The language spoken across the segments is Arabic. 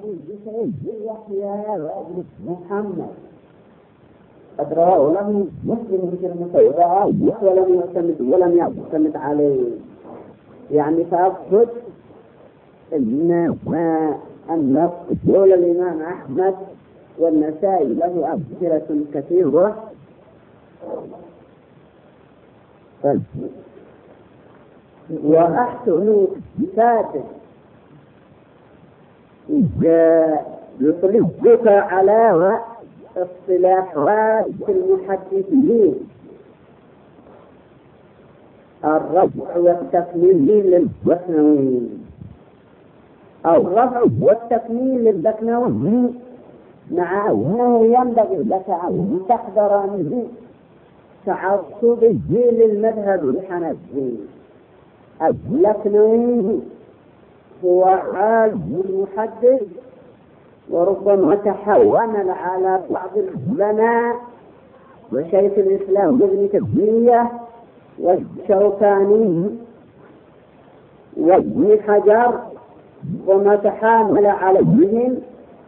يحيى وابن محمد قد رواه له مسلم في المتوضع ولم يعتمد عليه. يعني فأقصد أن قول الإمام أحمد والنسائي له أمثلة كثيرة. وأحسن سادس يطلقك على اصطلاحات المحدثين الرفع والتكميل للبكنوي، الرفع والتكميل للبكنوي معه ينبغي لك أن تحذر منه تعصبه للمذهب الحنفي. البكنوي هو عالم المحدث وربما تحول على بعض العلماء وشيخ الإسلام ابن تيمية والشوكاني وابن حجر، وما تحامل عليهم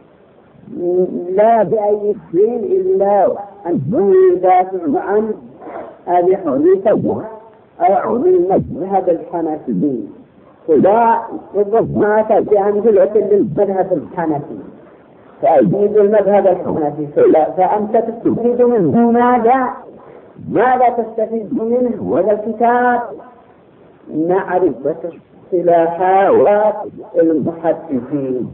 لا بأي شيء إلا أنه يدافع عن أبي حنيفة أو المذهب الحنفي. فلا ربما بأمثلة للمذهب الحنفي فأجيب المذهب الحنفي فأنت تستفيد منه ماذا تستفيد منه؟ ولا الكتاب معرفة اصطلاحات المحدثين.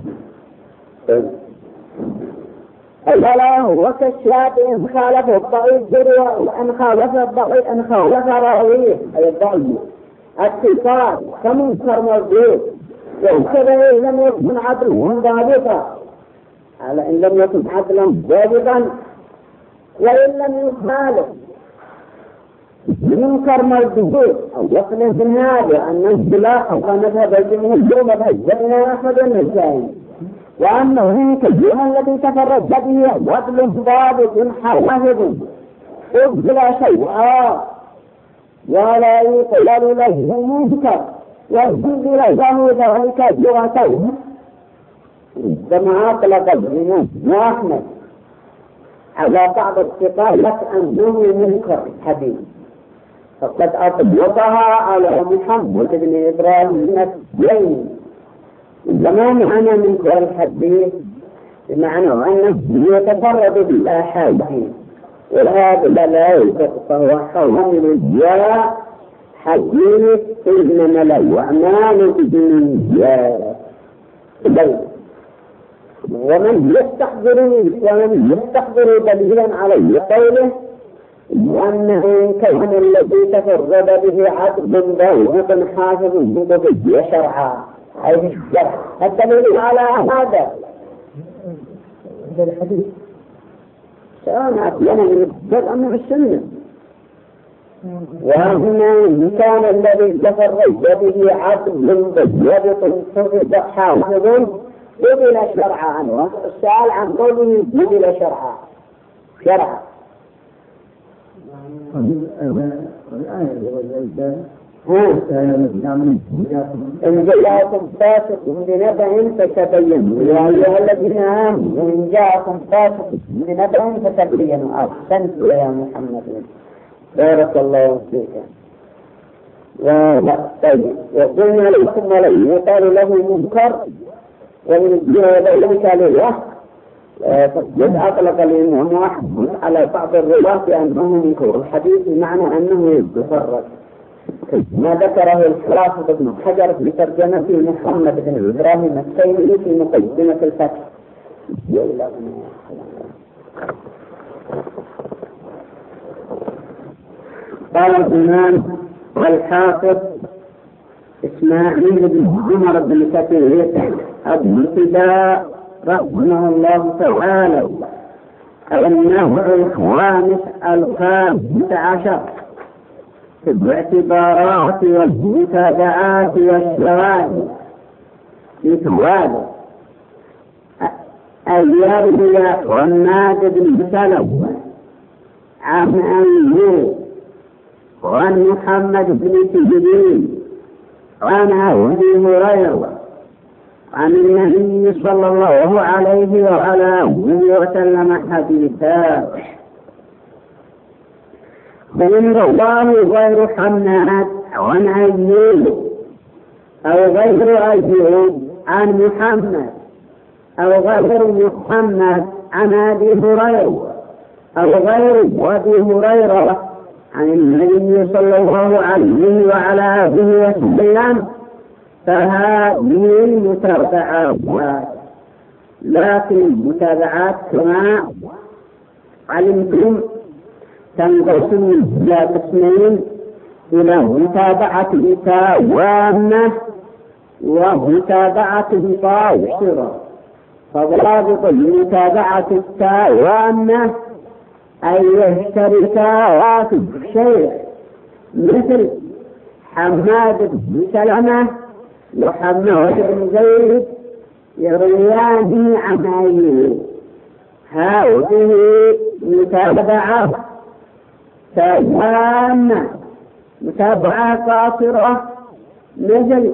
أولا هو كالشاب إن خالف الضعيف جريء وإن خالف الضعيف إن خالف راويه أي الضعيف الثقات كمنكر موجود، وكذا إن لم يكن عدلا ضابطا على إن لم يكن عدلا ضابطا وإن لم يخالف منكر موجود أو يصل في هذا أن اصطلاحه مذهب الجمهور مذهب أحمد النسائي، وأنه كالجهة التي تفرد به عدل ضابط حافظ بلا شيء ولا يقبل له منكر ويجوز له ذلك جرته كما أطلق الإمام أحمد على بعض الثقات أنه منكر الحديث، فقد أطلقها على محمد بن إبراهيم الدين زمان أنا منكر الحديث بمعنى أنه يتفرد بالأحاديث، وهذا لا يلتقط فهو حول جاء حديث إنما لا أعمال بالنيات. ومن يستحضر دليلا عليه قوله وأنه كون الذي تفرد به عدل ضابط حافظ بضبط شرعا أي الشرع الدليل على هذا الحديث سواء أتينا من الجزء من السنة. وهنا كان الذي تفرد به عدل ضابط حافظ بضبط شرعا عنه السؤال عن قوله بضبط شرعا إن جاءكم فاسق بنبأ فتبينوا يا أيها الذين آمنوا إن جاءكم فاسق بنبأ فتبينوا. أحسنت يا محمد بارك الله فيك. وقلنا لكم ولي يقال له منكر ومن ذلك لله قد أطلق الإمام أحمد على بعض الرواة بأنه منكر الحديث بمعنى أنه يتفرد، ما ذكره الحافظ ابن حجر في ترجمة محمد بن إبراهيم التيمي في مقدمة الفتح. قال الإمام والحافظ إسماعيل بن عمر بن كثير أبو الفداء رحمه الله تعالى النوع الخامس 15 في الاعتبارات والمتابعات والشواهد مثل اليربيع والنادب بن سلوى عن أيوب وعن محمد بن سجدين عن أبي هريرة عن النبي صلى الله عليه وعلى آله وسلم حديثا: فإن رواه غير حماد عن أيوب أو غير أيوب عن محمد أو غير محمد عن أبي هريرة أو غير أبي هريرة عن النبي صلى الله عليه وعلى آله وسلم فهذه المتابعات. لكن المتابعات كما علمتم تنقسم إلى قسمين: إلى متابعة تامة ومتابعة قاصرة. فضابط المتابعة التامة أن يشتركا في الشيء، مثل حماد بن سلمة وحماد بن زيد يرويان عن أيوب. هذه متابعة تامة. متابعة قاصرة مثل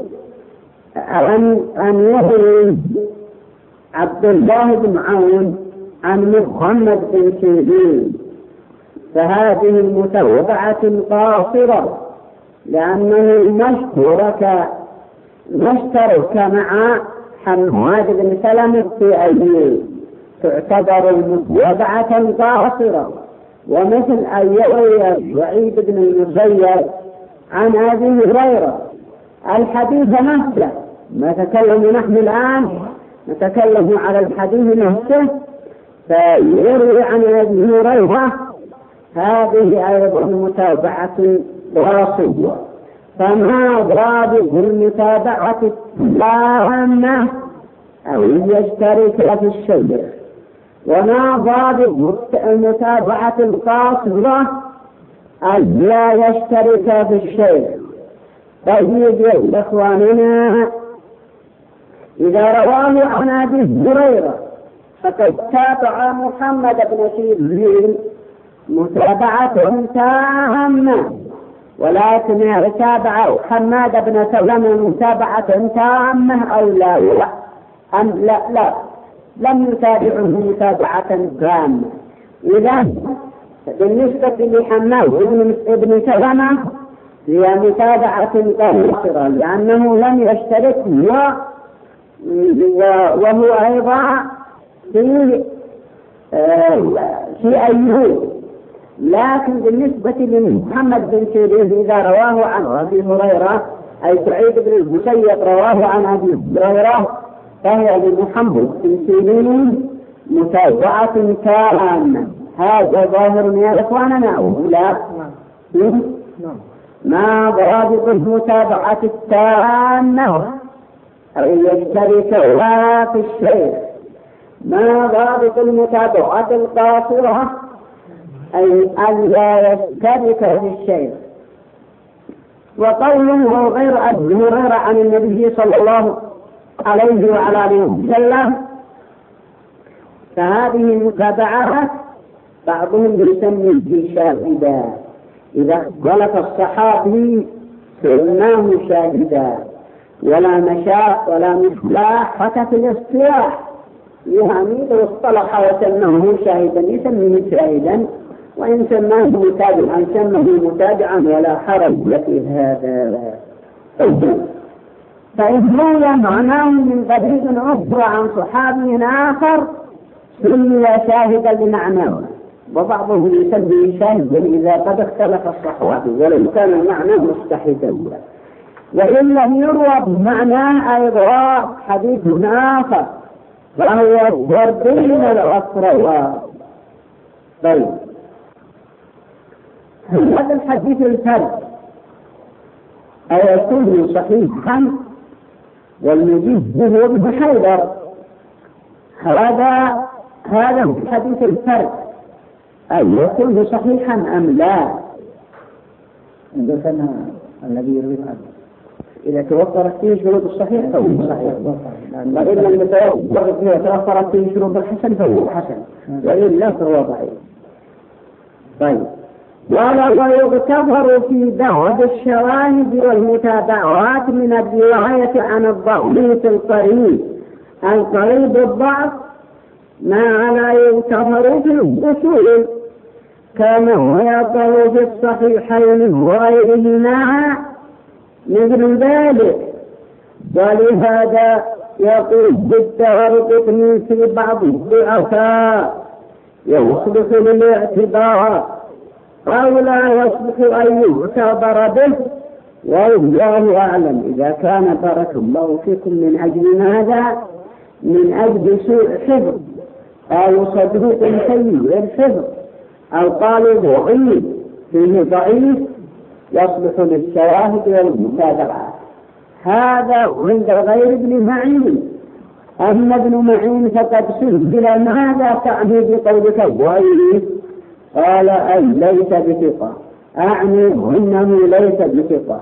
أن يروي عبد الله بن عون عن محمد بن سيرين، فهذه المتابعة قاصرة لأنه مشترك مع حماد بن سلمة في أيوب، تعتبر متابعة قاصرة. ومثل أن يروي سعيد بن المسيب عن أبي هريرة الحديث نفسه. نتكلم نحن الآن نتكلم على الحديث نفسه، فيروي عن أبي هريرة، هذه أيضا متابعة قاصرة. فما ضابط المتابعة التامة أو يشترك في الشيء، وما ضابط المتابعة القاصرة أن لا يشترك في الشيء. طيب يا إخواننا، إذا رواه عن أبي هريرة فقد تابع محمد بن سيرين متابعة تامة، ولكن تابع حماد بن سلمة متابعة تامة أو لا؟ لا لم يتابعه متابعة تامة. إذا بالنسبة لحماد بن سلمة هي متابعة قاصرة لأنه لم يشترك وهو أيضا في أيوب. لكن بالنسبة لمحمد بن سيرين إذا رواه عن أبي هريرة، أي سعيد بن المسيب رواه عن أبي هريرة، فهي لمحمد بن سيرين متابعة تامة. هذا ظاهر يا إخواننا أو لا؟ ما ضابط المتابعة التامة أن يشترك في الشيء. ما ضابط المتابعة القاصرة أي أن لا يشترك في الشيء. وقوله غير أبي هريرة عن النبي صلى الله عليه وعلى آله وسلم، فهذه المتابعات بعضهم يسمي بشاهدا. إذا اختلف الصحابي فإنه شاهدا، ولا مشاء ولا مصلاح حتى في الاصطلاح، يعني لو اصطلح وسمه شاهدا يسميه شاهدا، وإن سماه متابعا سمه متابعا ولا حرج في هذا. فإذ روي معناه من طريق أخرى عن صحابي آخر سمي شاهدا لمعناه، وبعضهم يسمي شاهدا إذا قد اختلف الصحابي ولو كان المعنى مستحيلا. وإن لم يروى بمعناه أيضا حديث آخر فهو بين الأخرى. طيب، هذا الحديث الفرد أيكون صحيحا؟ والمجيب هو ابن حيدر. هذا الحديث الفرد أيكون صحيحا أم لا؟ عندنا الذي يروي عنه إذا توفرت فيه شروط الصحيح فهو صحيح، وإن لم توفرت فيه شروط الحسن فهو حسن، وإلا فهو ضعيف. طيب، ولا يغتفر في بعض الشواهد والمتابعات من الرواية عن الضعيف القريب الضعف ما لا يغتفر في الأصول كما هو يقع في الصحيحين وغيرهما مثل ذلك. ولهذا يقول بالتغرق في بعض الضعفاء يصلح للاعتبار أو لا يصلح أن يعتبر به، والله أعلم. إذا كان بارك الله فيكم من أجل ماذا؟ من أجل سوء حفظ أو صدوق سيء الحفظ أو قالوا ضعيف فيه ضعيف يصلح للشواهد والمتابعات، هذا عند غير ابن معين. أما ابن معين فقد سئل ماذا تعني بقولك ضعيف؟ قال أي ليس بثقة، أعني أنه ليس بثقة.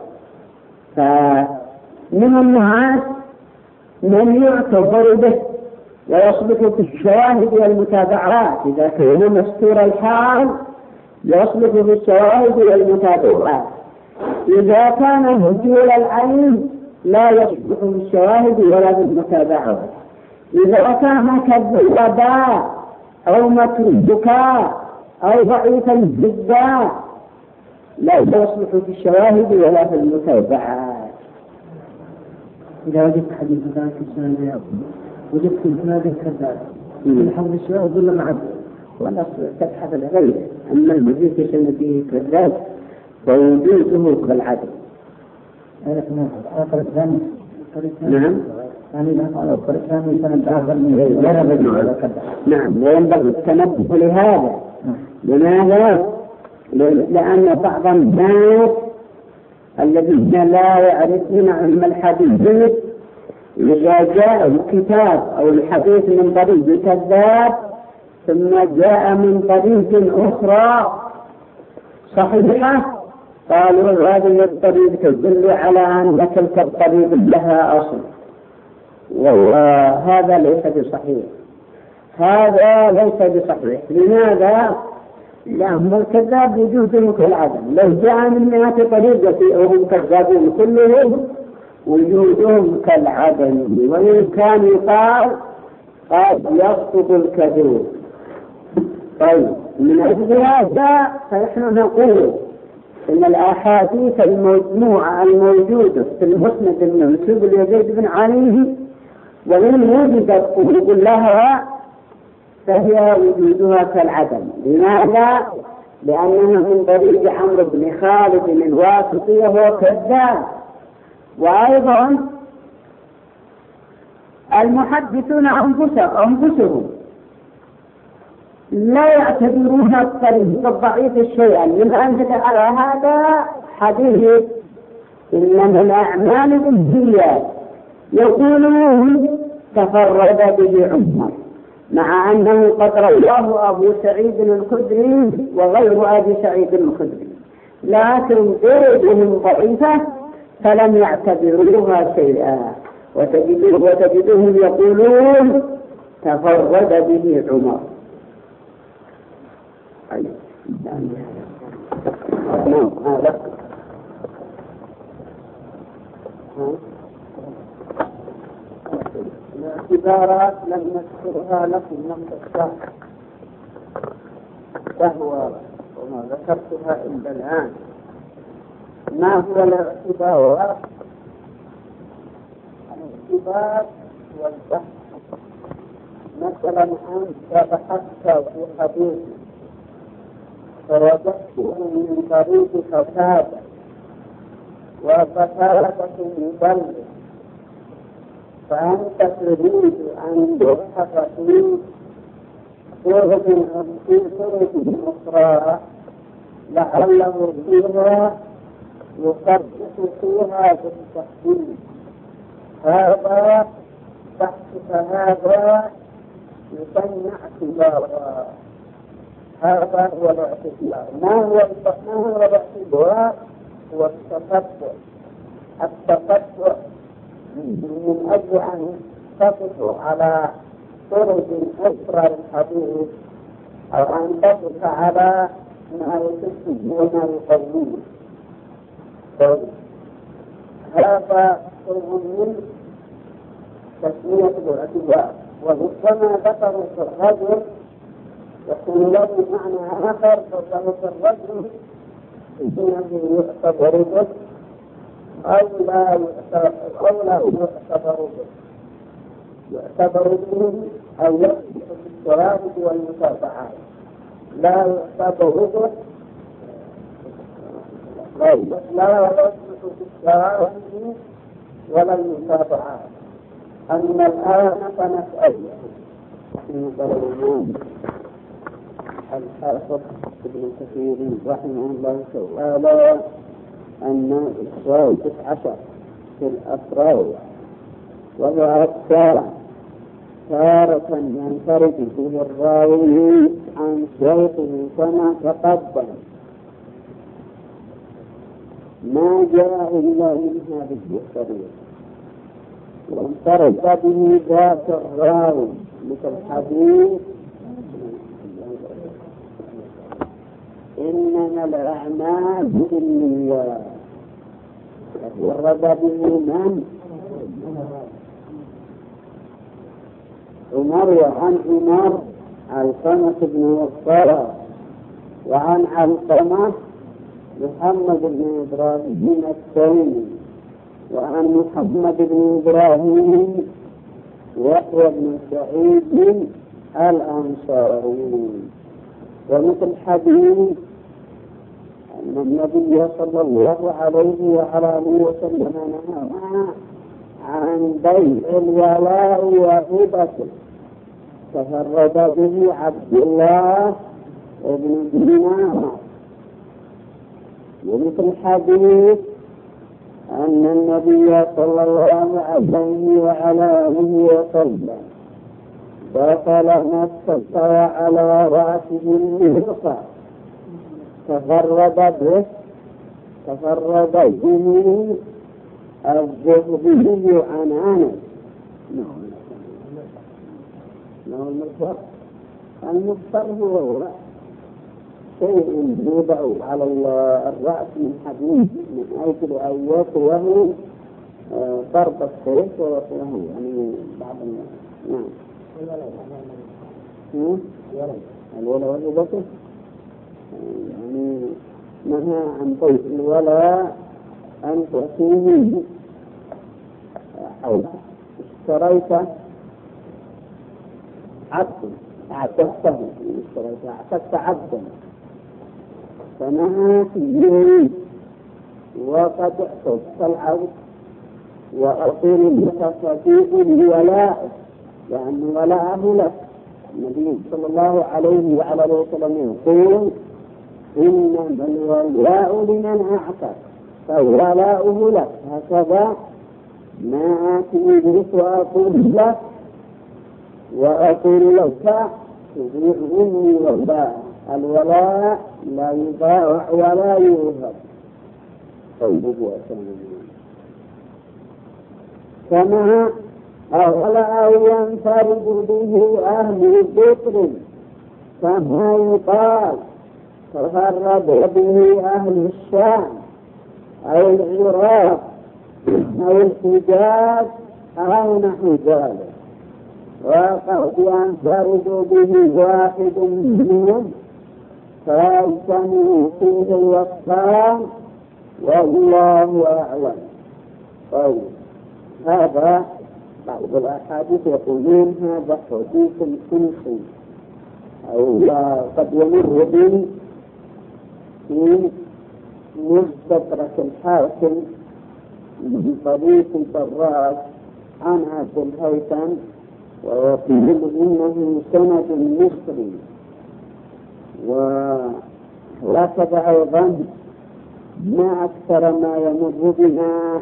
فمن الناس من يعتبر به ويصلح في الشواهد والمتابعات، إذا كان مستور الحال يصلح في الشواهد والمتابعات، إذا كان مجهول العين لا يصلح في الشواهد ولا في المتابعات، إذا كان كالذباء أو متروكا أو ضعيفا جدا لا يصلح في الشواهد ولا في المتابعات. إذا وجدت حديث ذلك السنة وجدت الإسناد كذاب الحفظ الشواهد ولا معه ولا تبحث لغيره. أما المزيد في سنة فيه كذاب فوجوده كالعدل. نعم نعم وينبغي التنبه لهذا. لماذا؟ لأن بعض الناس الذين لا يعرفون علم الحديث إذا جاء الكتاب أو الحديث من طريق كذاب ثم جاء من طريق أخرى صحيحة قالوا هذه الطريق تدل على أن تلك الطريق لها أصل، وهذا ليس بصحيح. هذا ليس بصحيح. لماذا؟ لأن الكذاب وجوده كالعدم. لو جاء من 100 طريقة وهم كذابون كلهم وجودهم كالعدم، وإن كان يقال قد يسقط الكذوب. طيب من أجل هذا فنحن نقول إن الأحاديث المجموعة الموجودة في المسند المنسوب ليزيد بن علي وإن وجدت طرق لها فهي وجودها كالعدم. لماذا؟ لأنه من طريق عمرو بن خالد الواسطي وهو كذاب. وأيضا المحدثون أنفسهم لا يعتبرون الطريق الضعيف شيئا، من أنزل على هذا حديث إنما الأعمال بالنيات يقولون تفرد به عمر، مع أنه قد رواه أبو سعيد الخدري وغير أبي سعيد الخدري، لكن طرقهم ضعيفة فلم يعتبروها شيئا، وتجدهم يقولون تفرد به عمر. الاعتبارات لم نذكرها لكم من الشرح وهو وما ذكرتها إلا الآن. ما هو الاعتبار؟ الاعتبار والبحث. مثلا أنت بحثت في حديث فوجدته من طريق قتادة وقتادة مبلغ، فأنت تريد أن تبحث في طرق أخرى لعله فيها يصدق فيها بالتحديد. هذا بحثك هذا يسمى اعتبارا. هذا هو الاعتبار. ما هو الاعتبار؟ هو التتبع. التتبع من أجل أن تقف على طرق أخرى للحديث أو أن تقف على ما يكفي وما يقويه. هذا قرب من تسمية الاعتبار. وربما ذكروا في الرجل يكون له معنى آخر، فله في الرجل إنه يعتبر به أو لا يعتبر به، يعتبر به أو يثبت بالشواهد والمتابعات، لا يعتبر به لا يثبت بالشواهد ولا المتابعات. أما الآن فنسأل الحافظ ابن كثير رحمه الله تعالى أن 19 في الأفراد وهو أكثر تارة ينفرد فيه الراوي عن شيخه كما تقدم، ما جاء إلا من هذه الطريق، وانفرد به ذات الراوي مثل الحديث إنما الأعمال بالنيات، ورد به من عمر، وعن عمر علقمة بن وقاص، وعن علقمة محمد بن إبراهيم التيمي، وعن محمد بن إبراهيم يحيى بن سعيد الأنصاري. ومثل حديث أن النبي صلى الله عليه وعلى آله وسلم نهى عن بيع الولاء وهبته، تفرد به عبد الله بن دينار. ومثل حديث أن النبي صلى الله عليه وعلى آله وسلم دخل مكة وعلى رأسه المهرقة، تفرد به الزهري عن أنس. المغفر هو شيء يوضع على الرأس من حديد من أجل أن يطوه ضرب السيف ويطوه، يعني بعض الناس. نعم. الولاء والهبة يعني نهى عن بيع الولاء أن تأتيه حوله. اشتريت عبدا أعتقته، أعتقت عبدا فنهى فيه وقد اعتقت العبد، وأقول لك صديق الولاء لأن ولاءه لك. النبي صلى الله عليه وعلى آله وسلم يقول إنما الولاء لمن أعتق فولاؤه لك. هكذا ما آتيه وأقول لك وأقول لك تبيع مني ولاء. الولاء لا يباع ولا يوهب. كما أولا ينفرد به أهل الذكر كما يقال تفرد به أهل الشام أو العراق أو الحجاز أو نحو ذلك. وقد ينفرد به واحد منهم فيجتمع فيه الوصفان والله أعلم. طيب هذا بعض الأحاديث يقولون هذا حديث سنسي أو قد يمر به في مستدرك الحاكم من طريق الفراش عن عبد الهيثم، ويقول إنه سند مصري. وهكذا أيضا ما أكثر ما يمر بنا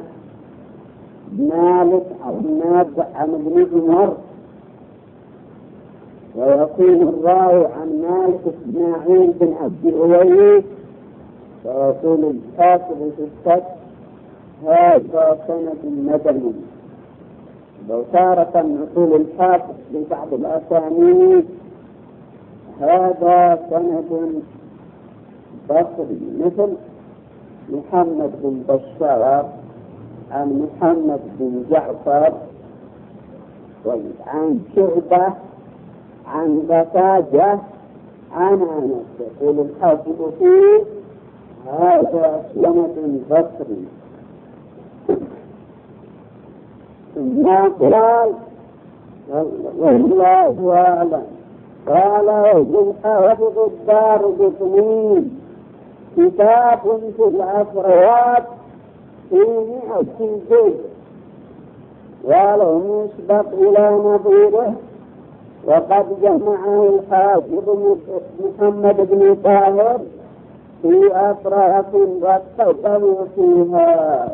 مالك أو نافع عن ابن عمر، ويقول الراوي عن مالك إسماعيل بن عبد أويس، ويقول الحافظ في الفتح هذا سند مدني. لو تارة نقول الحافظ ببعض الأسانيد هذا سند بصري مثل محمد بن بشار عن محمد بن جعفر عن شعبة عن قتادة عن أنس. يقول الحافظ فيه هذا سند بصري. ما قال والله أعلم. قال الحافظ الدارقطني كتاب في الأفراد في 100 جزء ولم يسبق إلى نظيره، وقد جمعه الحافظ محمد بن طاهر في أطراف واقتصروا فيها.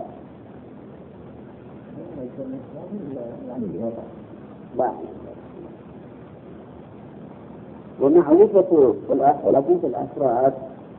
ومعرفة الأحاديث الأفراد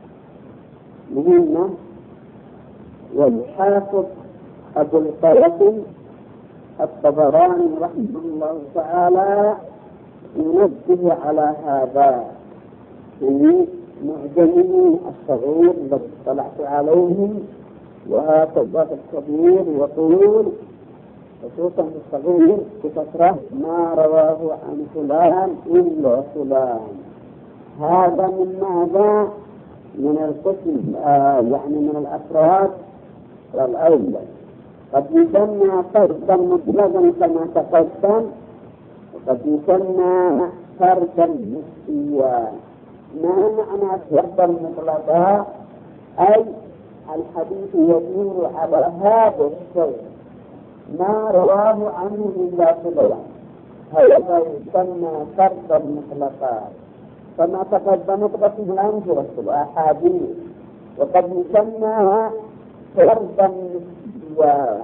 مهمة، والحافظ أبو القاسم الطبراني رحمه الله تعالى ينبه على هذا في معجمه الصغير الذي اطلعت عليه، وهكذا الكبير يقول خصوصا الصغير بكثرة ما رواه عن فلان إلا فلان. هذا من ماذا؟ من القسم يعني من الأفراد الأول. قد يسمى فردا مطلقا كما تقدم، وقد يسمى فردا نسبيا. ما معنى فردا مطلقا؟ أي الحديث يدور على هذا الشيء ما رواه عنه إلا فلان، هذا يسمى فردا مطلقا كما تقدمت باسم الأمثلة الأحاديث. وقد يسمى فردا نسبيا.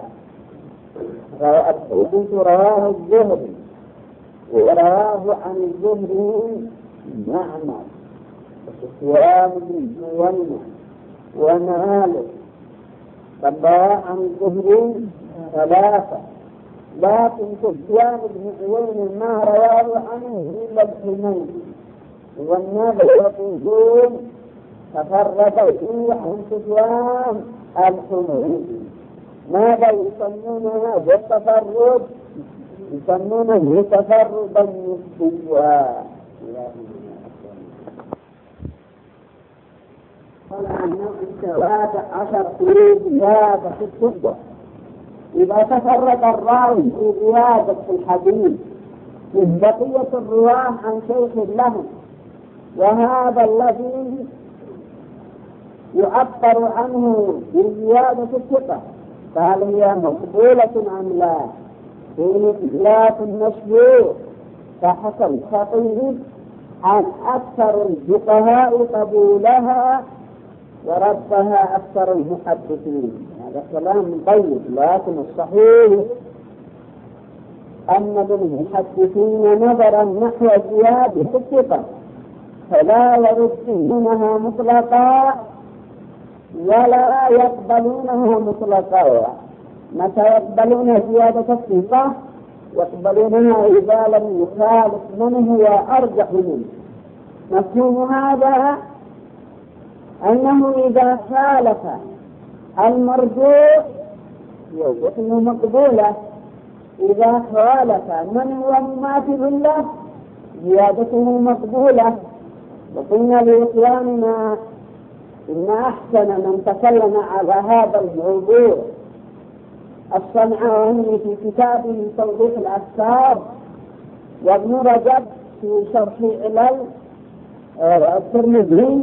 الحديث رواه الزهري ورواه عن الزهري معمر وسفيان بن عيينة ومالك، رواه عن الزهري ثلاثة، لكن سفيان بن عيينة ما رواه عنه إلا الحميدي، والناس يقولون تفرد فيه عن سفيان الحميدي. ماذا يسمون هذا التفرد؟ يسمونه تفردا نسبيا. قال عنه 13 زيادة في الكتب. إذا تفرد الراوي في زيادة في الحديث من بقية الرواه عن شيخ له، وهذا الذي يعبر عنه بزيادة الثقة، فهل هي مقبولة أم لا؟ في خلاف المشهور، فحكى الخطيب عن أكثر الفقهاء قبولها وردها أكثر المحدثين. هذا كلام طيب، لكن الصحيح أن للمحدثين نظرا نحو زيادة الثقة، فلا يردونها مطلقا ولا يقبلونها مطلقا. متى يقبلون زيادة الثقة؟ يقبلونها إذا لم يخالف من هو أرجح منه. مفهوم هذا أنه إذا خالف المرجوع يكون مقبولة، إذا خالف من هو مماثل له زيادته مقبولة. وقلنا لإخواننا إن أحسن من تكلم على هذا الموضوع الصنعاني في كتابه توضيح الأفكار، وابن رجب في شرح علل الترمذي،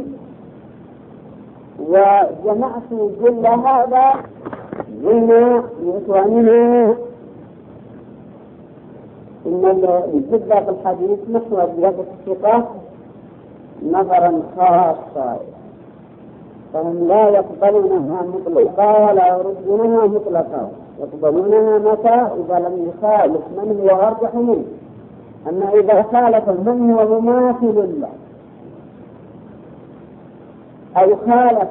وجمعت كل هذا قلنا لإخواننا إن الجدة في الحديث نحو زيادة الثقة نظرا خاصا، فهم لا يقبلونها مطلقا ولا يردونها مطلقا، يقبلونها متى؟ إذا لم يخالف من هو أرجح منه. أما إذا خالف من هو مماثل له أو خالف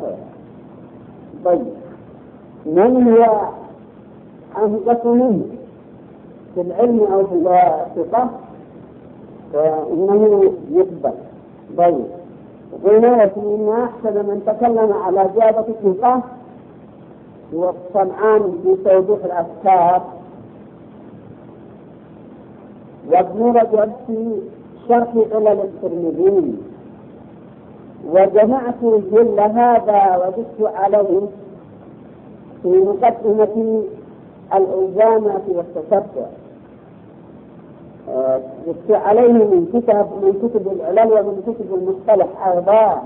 من هو أنقص منه في العلم أو في الثقة فإنه يقبل. قلنا لكم إن أحسن من تكلم على زيادة الثقة هو الصنعاني في توضيح الأفكار، وابن رجب في شرح علل الترمذي، وجمعت جل هذا وزدت عليه في مقدمة الإلزامة والتتبع، زدت عليه من كتب العلل ومن كتب المصطلح أيضا.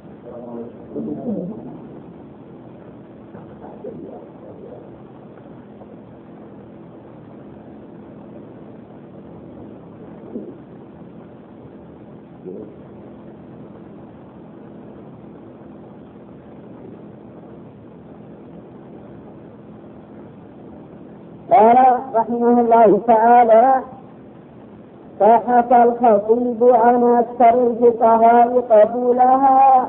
قال رحمه الله تعالى: فحكى الخطيب عن أكثر الفقهاء قبولها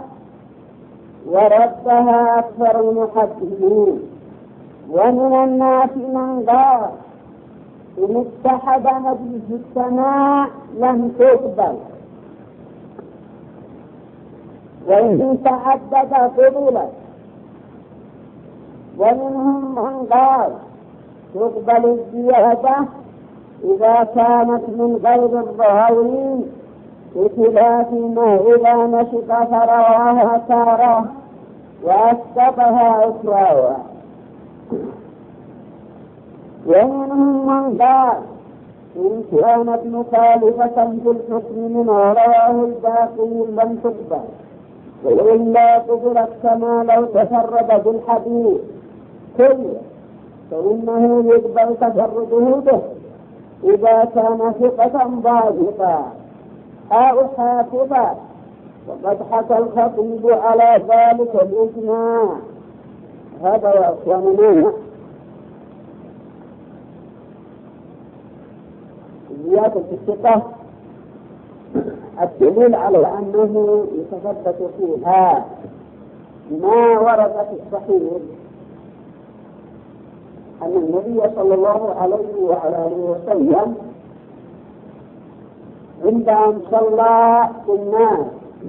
وردها أكثر المحدثين، ومن الناس من قال إن اتحد مجلس السماع لم تقبل، وإن تعدد قبلت، ومنهم من قال تقبل الزيادة إذا كانت من غير الظاهرين، بخلاف ما إذا نشط فرواها تارة وأسقطها أخرى. ومنهم من قال إن كانت مخالفة في الحكم من رواه الباقي لم تقبل، وإلا قبلت كما لو تفرد بالحديث كله، فإنه يقبل تفرده به إذا كان ثقة ضابطا أو حافظا، وقد حكى الخطيب على ذلك الإجماع. هذا يا أخواننا زيادة الثقة الدليل على أنه يتثبت فيها ما ورد في الصحيح أن النبي صلى الله عليه وعلى آله وسلم عند أن صلى الناس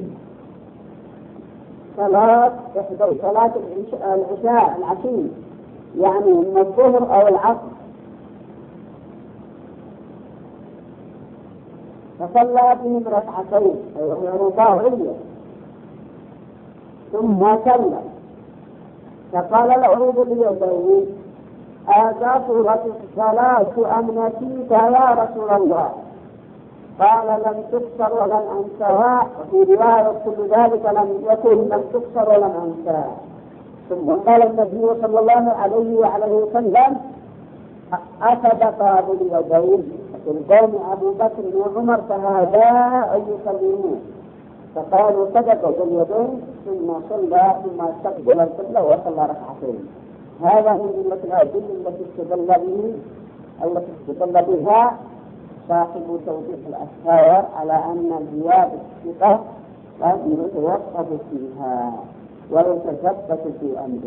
صلاة العشاء العشي، يعني من الظهر أو العصر، فصلى بهم ركعتين وهي رباعية، ثم سلم فقال العروض باليدين: أقصرت الصلاة أم نسيت يا رسول الله؟ قال: لم تكسر ولم أنسها، وفي رواية كل ذلك لم يكن لم تكسر ولم أنسها. ثم قال النبي صلى الله عليه وعليه وسلم: أصدقا باليدين في القوم أبو بكر وعمر فهذا أن يسلمون، فقالوا صدقوا باليدين، ثم صلى ثم استقبل القبلة وصلى ركعتين. هذا من جملة الأدلة التي استدل بها صاحب توضيح الأفكار على أن زيادة الثقة قد يتوقف فيها ويتثبت في أمره.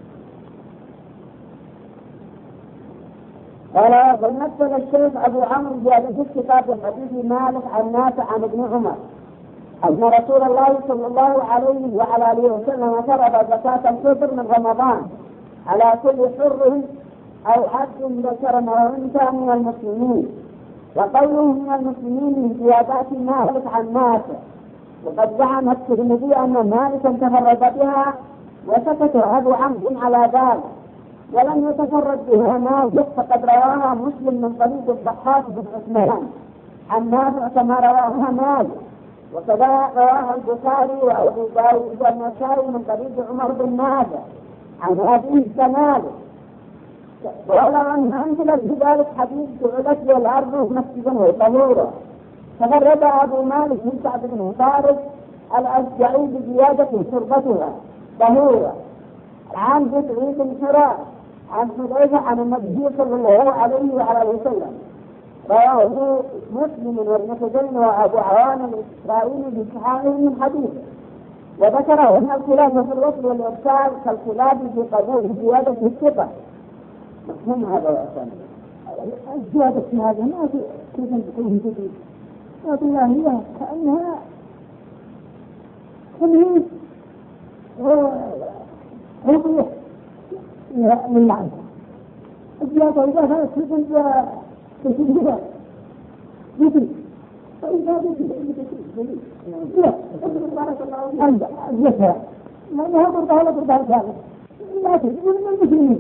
قال: فمثل الشيخ أبو عمرو زيادة الثقة في حديث مالك عن نافع عن ابن عمر أن رسول الله صلى الله عليه وعلى آله وسلم فرض زكاة الفطر من رمضان على كل حر أو عبد ذكر أو أنثى من المسلمين، وقوله من المسلمين من زيادات مالك عن نافع. وقد زعم الترمذي أن مالكا تفرد بها وسكت أبو عمرو على ذلك، ولم يتفرد بها مالك، فقد رواها مسلم من طريق الضحاك بن عثمان عن نافع كما رواها مالك، وكذا رواها البخاري وأبو داود والنسائي من طريق عمر بن نافع عن أبيه كمالك. ولو أن أنزل في ذلك حديث جعلت لي الأرض مسجدا وطهورا، تفرد أبو مالك بن سعد بن طارق الأشجعي بزيادة تربتها طهورا عن بدعي بن حراء عن حذيفة عن النبي صلى الله عليه وعلى وسلم. رواه مسلم وابن خزيمة وأبو عوان الإسرائيلي بصحاحه من حديثه، وذكره أن الخلاف في الوصل والإرسال كالخلاف في قبول زيادة الثقة. مفهوم هذا يا أخوان؟ الزيادة في هذا ما في كيف تكون جديد، لكن هي تمهيد وحقوق للمعنى الزيادة إذا كانت في الجبال مثل فإذا الزكاة ما نهضر ولا ترضى الكامل لا تجد من المسلمين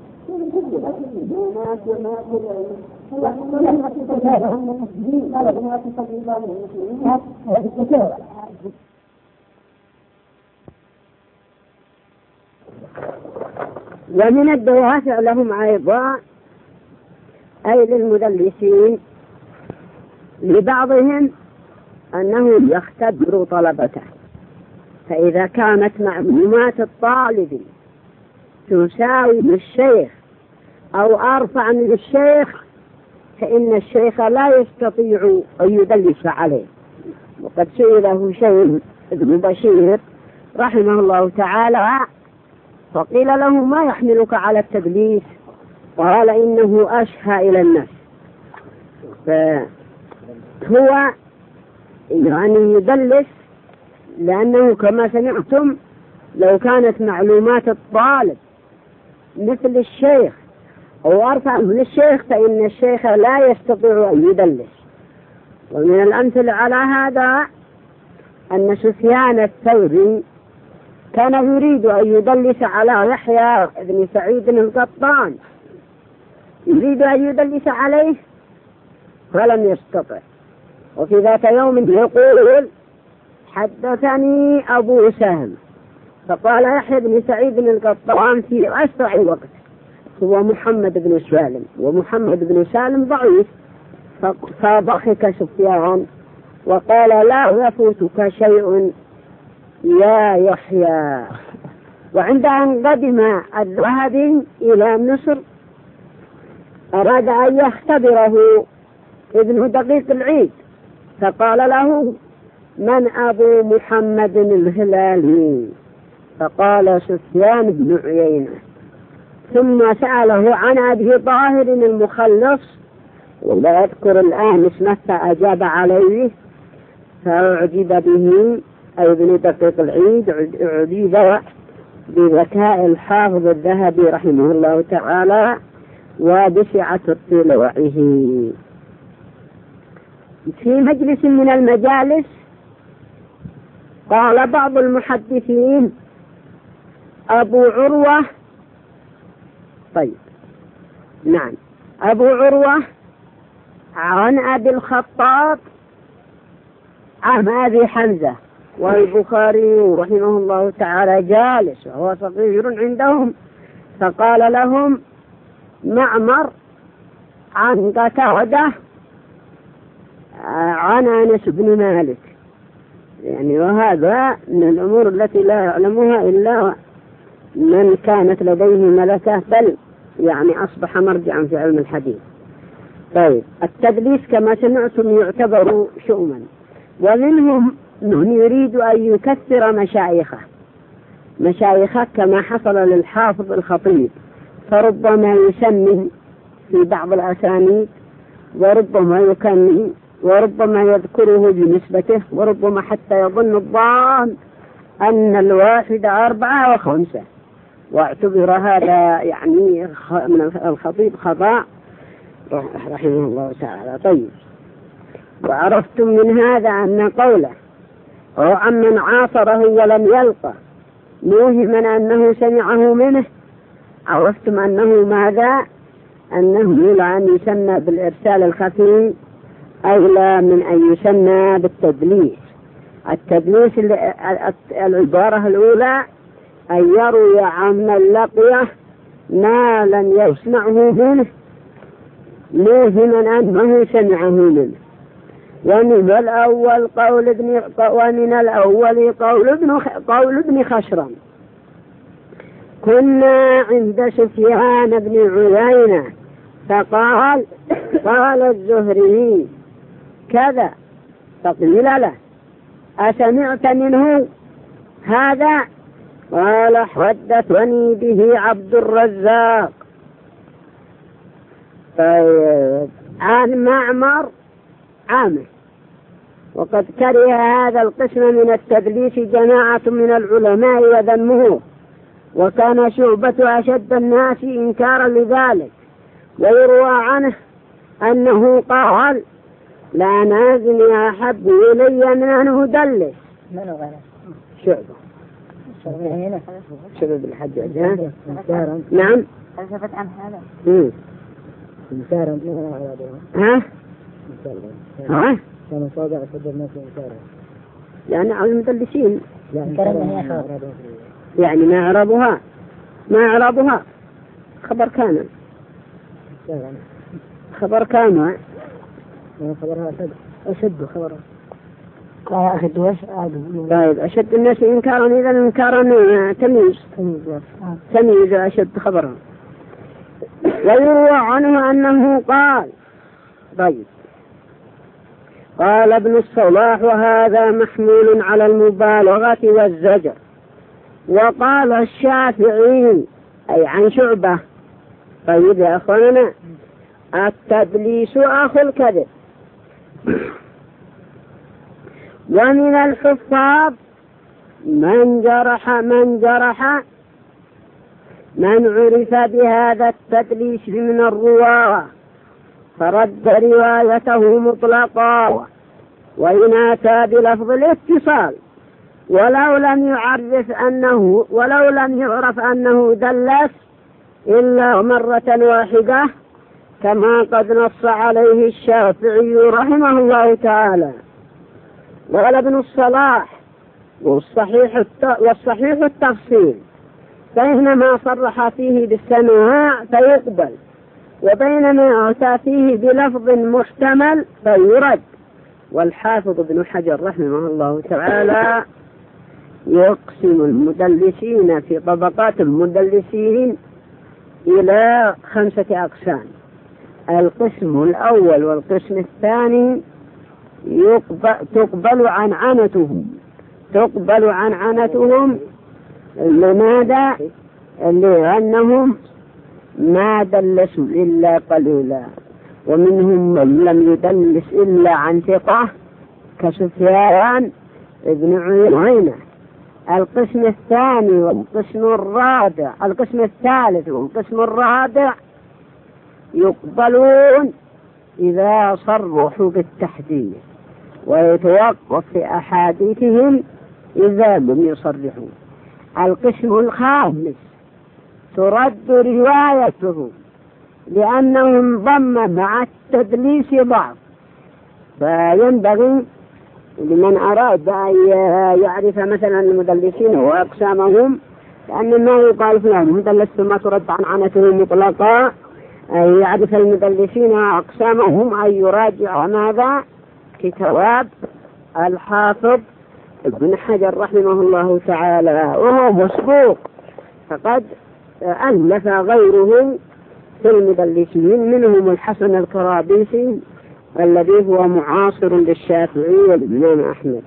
ومن الدوافع لهم أيضا أي للمدلسين لبعضهم أنه يختبر طلبته، فإذا كانت معلومات الطالب تساوي الشيخ أو أرفع من الشيخ فإن الشيخ لا يستطيع أن يدلس عليه. وقد سئله شيخ ابن بشير رحمه الله تعالى فقيل له ما يحملك على التدليس؟ قال إنه أشهى إلى الناس. فهو يعني يدلس لأنه كما سمعتم لو كانت معلومات الطالب مثل الشيخ أو أرفع من الشيخ فإن الشيخ لا يستطيع أن يدلس. ومن الأمثلة على هذا أن سفيان الثوري كان يريد أن يدلس على يحيى بن سعيد القطان، يريد أن يدلس عليه فلم يستطع. وفي ذات يوم يقول حدثني أبو سهم، فقال يحيى بن سعيد القطان في أسرع وقت هو محمد بن سالم، ومحمد بن سالم ضعيف. فضحك سفيان وقال لا يفوتك شيء يا يحيى. وعند أن قدم الذهبي إلى مصر أراد أن يختبره ابن دقيق العيد فقال له من أبو محمد الهلالي؟ فقال سفيان بن عيينة. ثم سأله عن أبي طاهر المخلص ولا أذكر الآن اسمه فأجاب عليه فأعجب به أي ابن دقيق العيد، أعجب بذكاء الحافظ الذهبي رحمه الله تعالى وبسعة اطلاعه. في مجلس من المجالس قال بعض المحدثين أبو عروة، طيب نعم أبو عروة عن أبي الخطاب عن أبي حمزة، والبخاري رحمه الله تعالى جالس وهو صغير عندهم فقال لهم معمر عن قتادة عن أنس بن مالك. يعني وهذا من الأمور التي لا يعلمها إلا من كانت لديه ملكة، بل يعني أصبح مرجعا في علم الحديث. طيب التدليس كما سمعتم يعتبر شؤما، ومنهم من يريد أن يكثر مشايخه كما حصل للحافظ الخطيب، فربما يسمي في بعض الأسانيد وربما يكني وربما يذكره بنسبته، وربما حتى يظن الظان أن الواحد 4 و5، واعتبر هذا يعني من الخطيب خطأ رحمه الله تعالى. طيب وعرفتم من هذا أن قوله وعمن عاصره ولم يلقى موهما أنه سمعه منه، عرفتم أنه ماذا؟ أنه لا أن يسمى بالإرسال الخفي أولى من أن يسمى بالتدليس. التدليس العبارة الأولى أن يروي عمن لقيه ما لم يسمعه منه موهما أنه سمعه منه. ومن الأول قول ابن خشرم كنا عند سفيان بن عيينة فقال قال الزهري كذا، فقيل له أسمعت منه هذا؟ قال حدثني به عبد الرزاق. طيب عن معمر عامه وقد كره هذا القسم من التدليس جماعة من العلماء وذمه، وكان شعبة أشد الناس إنكارا لذلك. ويروى عنه أنه قال: لا نازل أحب إلي من أن أدلس. من غيره؟ شعبة بالحجاج. نعم. فلسفة عن هذا. ها؟ كان صادع صدر الناس إنكارا. يعني على المدلسين. يعني يعني ما أعرابها خبر كان. خبرها أشد خبرها. لا أخذ وش طيب أشد الناس إنكارا، إذا إنكارا تمييز أشد خبرها. ويروى عنه أنه قال: طيب قال ابن الصلاح: وهذا محمول على المبالغة والزجر. وقال الشافعي أي عن شعبة: طيب يا أخواننا، التدليس أخو الكذب. ومن الحفاظ من عرف بهذا التدليس من الرواة فرد روايته مطلقا، وإن أتى بلفظ الاتصال ولو لم يعرف أنه دلس إلا مرة واحدة، كما قد نص عليه الشافعي رحمه الله تعالى. وقال ابن الصلاح: والصحيح التفصيل، بينما صرح فيه بالسماع فيقبل، وبينما أتى فيه بلفظ محتمل فيرد. والحافظ ابن حجر رحمه الله تعالى يقسم المدلسين في طبقات المدلسين إلى 5 أقسام. القسم الأول والقسم الثاني تقبل عنعنتهم. لماذا؟ لأنهم ما دلسوا إلا قليلا، ومنهم من لم يدلس إلا عن ثقة كسفيان ابن عيينة. القسم الثاني القسم الثالث والقسم الرابع يقبلون إذا صرحوا بالتحديث، ويتوقف في أحاديثهم إذا لم يصرحوا. القسم الخامس ترد روايته لأنه انضم مع التدليس ضعف، فينبغي لمن أراد أن يعرف مثلا المدلسين وأقسامهم، لأن ما يقال فلان مدلس ثم ترد عنعنته مطلقا، أن يعرف المدلسين وأقسامهم، أن يراجع ماذا؟ كتاب الحافظ ابن حجر رحمه الله تعالى، وهو مسبوق، فقد ألف غيره في المدلسين، منهم الحسن الكرابيسي الذي هو معاصر للشافعي والإمام أحمد.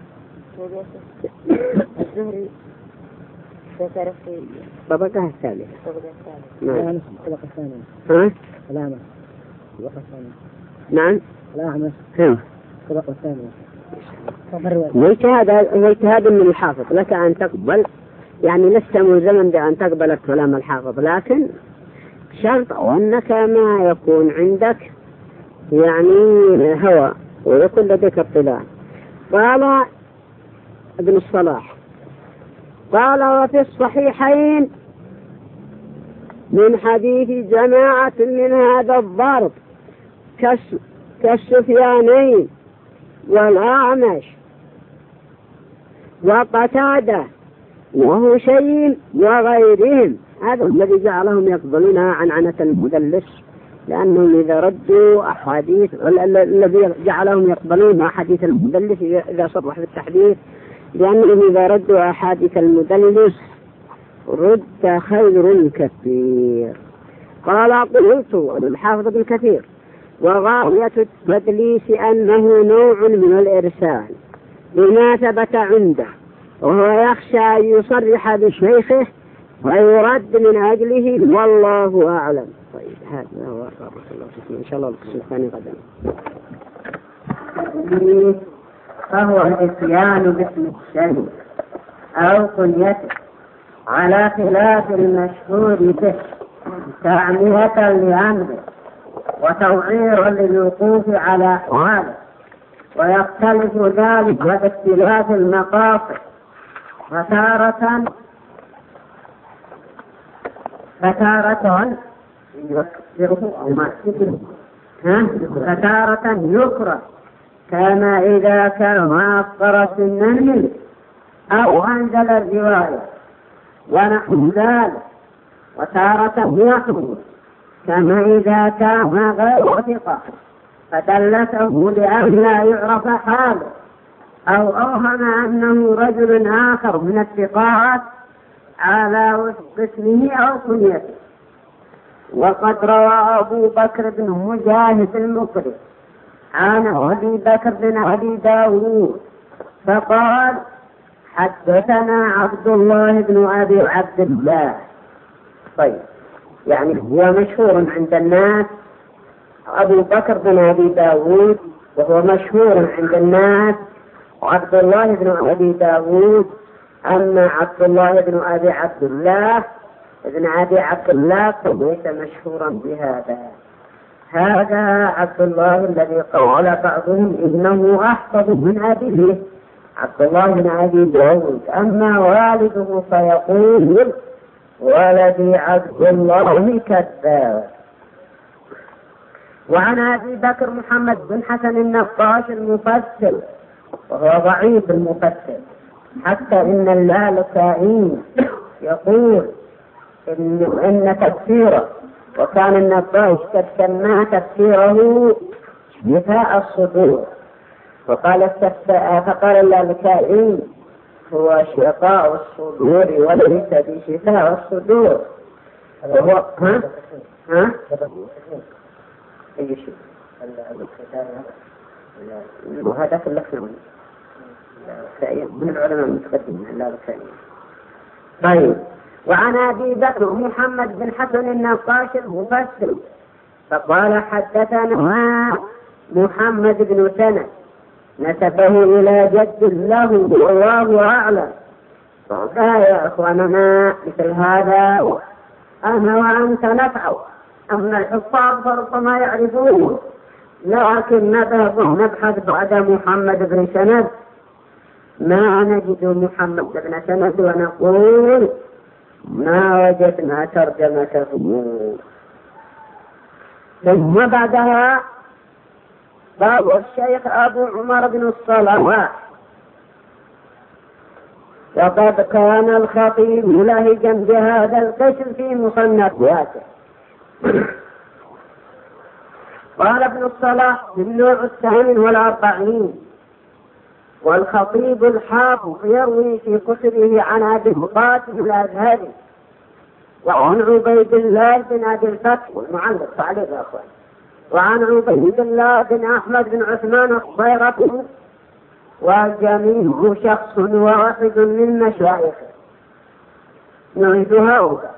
الزهري ذكر في طبقة الثالثة. نعم. طبقة الثانية. ها؟ الأعمش. طبقة الثانية. نعم. الأعمش. طبقة الثانية. واجتهاد من الحافظ لك أن تقبل، يعني لست ملزما بأن تقبل كلام الحافظ، لكن شرط أنك ما يكون عندك يعني هوى ويكون لديك اطلاع. قال ابن الصلاح: قال: وفي الصحيحين من حديث جماعة من هذا الضرب كالسفيانين والأعمش وقتادة وهشيم وغيرهم. هذا الذي جعلهم يقبلون عنعنة المدلس، لأنهم إذا ردوا أحاديث، الذي جعلهم يقبلون أحاديث المدلس إذا صرح بالتحديث، لأنهم إذا ردوا أحاديث المدلس رد خير كثير. قال: قلت الحافظ ابن كثير: وغاية التدليس أنه نوع من الإرسال بما ثبت عنده، وهو يخشى أن يصرح بشيخه ويرد من أجله، والله أعلم. طيب هذا هو إن شاء الله القسم الثاني غدا. فهو الإتيان باسم الشيء أو كنيته على خلاف المشهور به تعمية لأمره وتوعير للوقوف على أحواله، ويختلف ذلك باختلاف المقاصد، فتارة يكره كما إذا كان أفطر سنا أو أنزل الرواية ونحو ذلك، وتارة يحرم كما إذا كان غير ثقة فدلته لألا يعرف حاله أو أوهم أنه رجل آخر من الثقات على وفق اسمه أو كنيته. وقد روى أبو بكر بن مجاهد المقري عن أبي بكر بن أبي داود فقال حدثنا عبد الله بن أبي عبد الله. طيب، يعني هو مشهور عند الناس أبو بكر بن أبي داود، وهو مشهور عند الناس عبد الله بن أبي داود. أما عبد الله بن أبي عبد الله ابن أبي عبد الله فليس مشهورا بهذا. هذا عبد الله الذي قال بعضهم إنه أحفظ من أبيه عبد الله بن أبي داود. أما والده فيقول ولدي عبد الله كذاب. وعن أبي بكر محمد بن حسن النقاش المفسر، وهو ضعيف المفسر، حتى إن اللالكائي يقول إن تفسيره، وكان النقاش قد سمى تفسيره شفاء الصدور، فقال اللالكائي هو شفاء الصدور وليس بشفاء الصدور. وهو أي شيء وهذا في اللفظ من العلماء المتقدمين اللالكائي. طيب، وعن أبي بكر محمد بن حسن النقاش المفسر فقال حدثنا محمد بن سنة نسبه إلى جد له والله أعلم. يا أخواننا مثل هذا أنا وأنت نفعل، أما الحفاظ فربما يعرفونه، لكن نبحث بعد محمد بن سند ما نجد محمد بن سند ونقول ما وجدنا ترجمته. ثم بعدها باب الشيخ أبو عمر بن الصلاح. وقد كان الخطيب لهجا بهذا القسم في مصنفاته. قال ابن الصلاح في النوع 48 والخطيب الحافظ يروي في كتبه عن أبي القاسم الأزهري وعن عبيد الله بن أبي الفتح والمعلق تعليق يا أخوان، وعن عبيد الله بن أحمد بن عثمان الصيرفي، والجميع شخص واحد من مشايخه نعيدها أولا.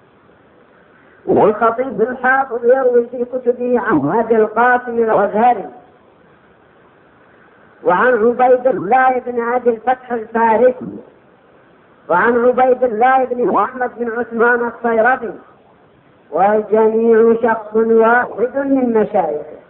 والخطيب الحافظ يروي في كتبه عن أبي القاسم الأزهري وعن عبيد الله بن أبي الفتح الفارسي وعن عبيد الله بن أحمد بن عثمان الصيرفي، والجميع شخص واحد من مشايخه.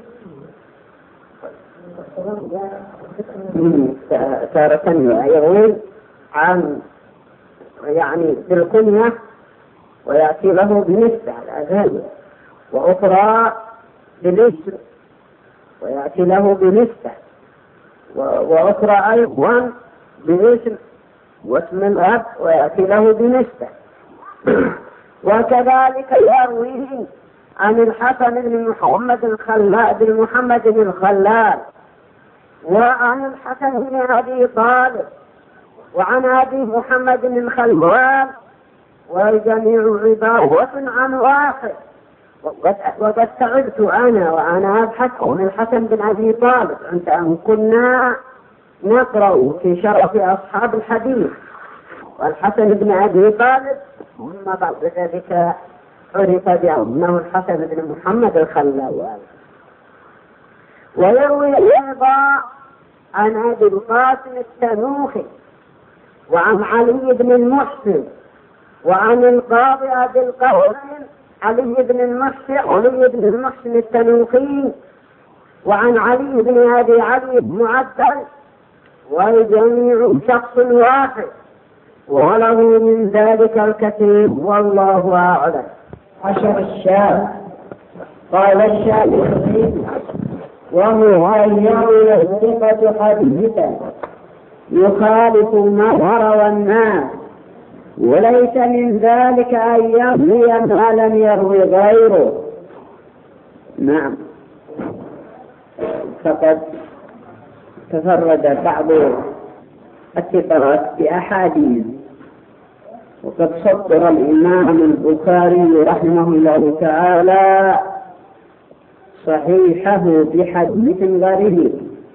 تارة يروي عن يعني بالكنية ويأتي له بنسبة الأذان، وأخرى بالاسم ويأتي له بنسبة، وأخرى أيضا باسم واسم الأب ويأتي له بنسبة. وكذلك يرويه عن الحسن بن محمد الخلال وعن الحسن بن أبي طالب وعن أبي محمد الخلال، والجميع عبارة عن واحد. وقد تعبت أنا وأنا أبحث عن الحسن بن أبي طالب عند أن كنا نقرأ في شرف أصحاب الحديث، والحسن بن أبي طالب ثم بعد ذلك عرف بأنه الحسن بن محمد الخلال. ويروي أيضا عن أبي القاسم التنوخي وعن علي بن المحسن وعن القاضي أبي القاسم علي بن المحسن التنوخي وعن علي بن أبي علي بن عبد والجميع شخص واحد وله من ذلك الكثير والله أعلم. حشر الشاب. قال الشافعي وهو أن يروي الثقة حديثا يخالف ما روى الناس، وليس من ذلك أن يروي ما لم يروي غيره. نعم، فقد تفرد بعض الثقات بأحاديث، وقد صدر الإمام البخاري رحمه الله تعالى صحيحه بحديث غريب،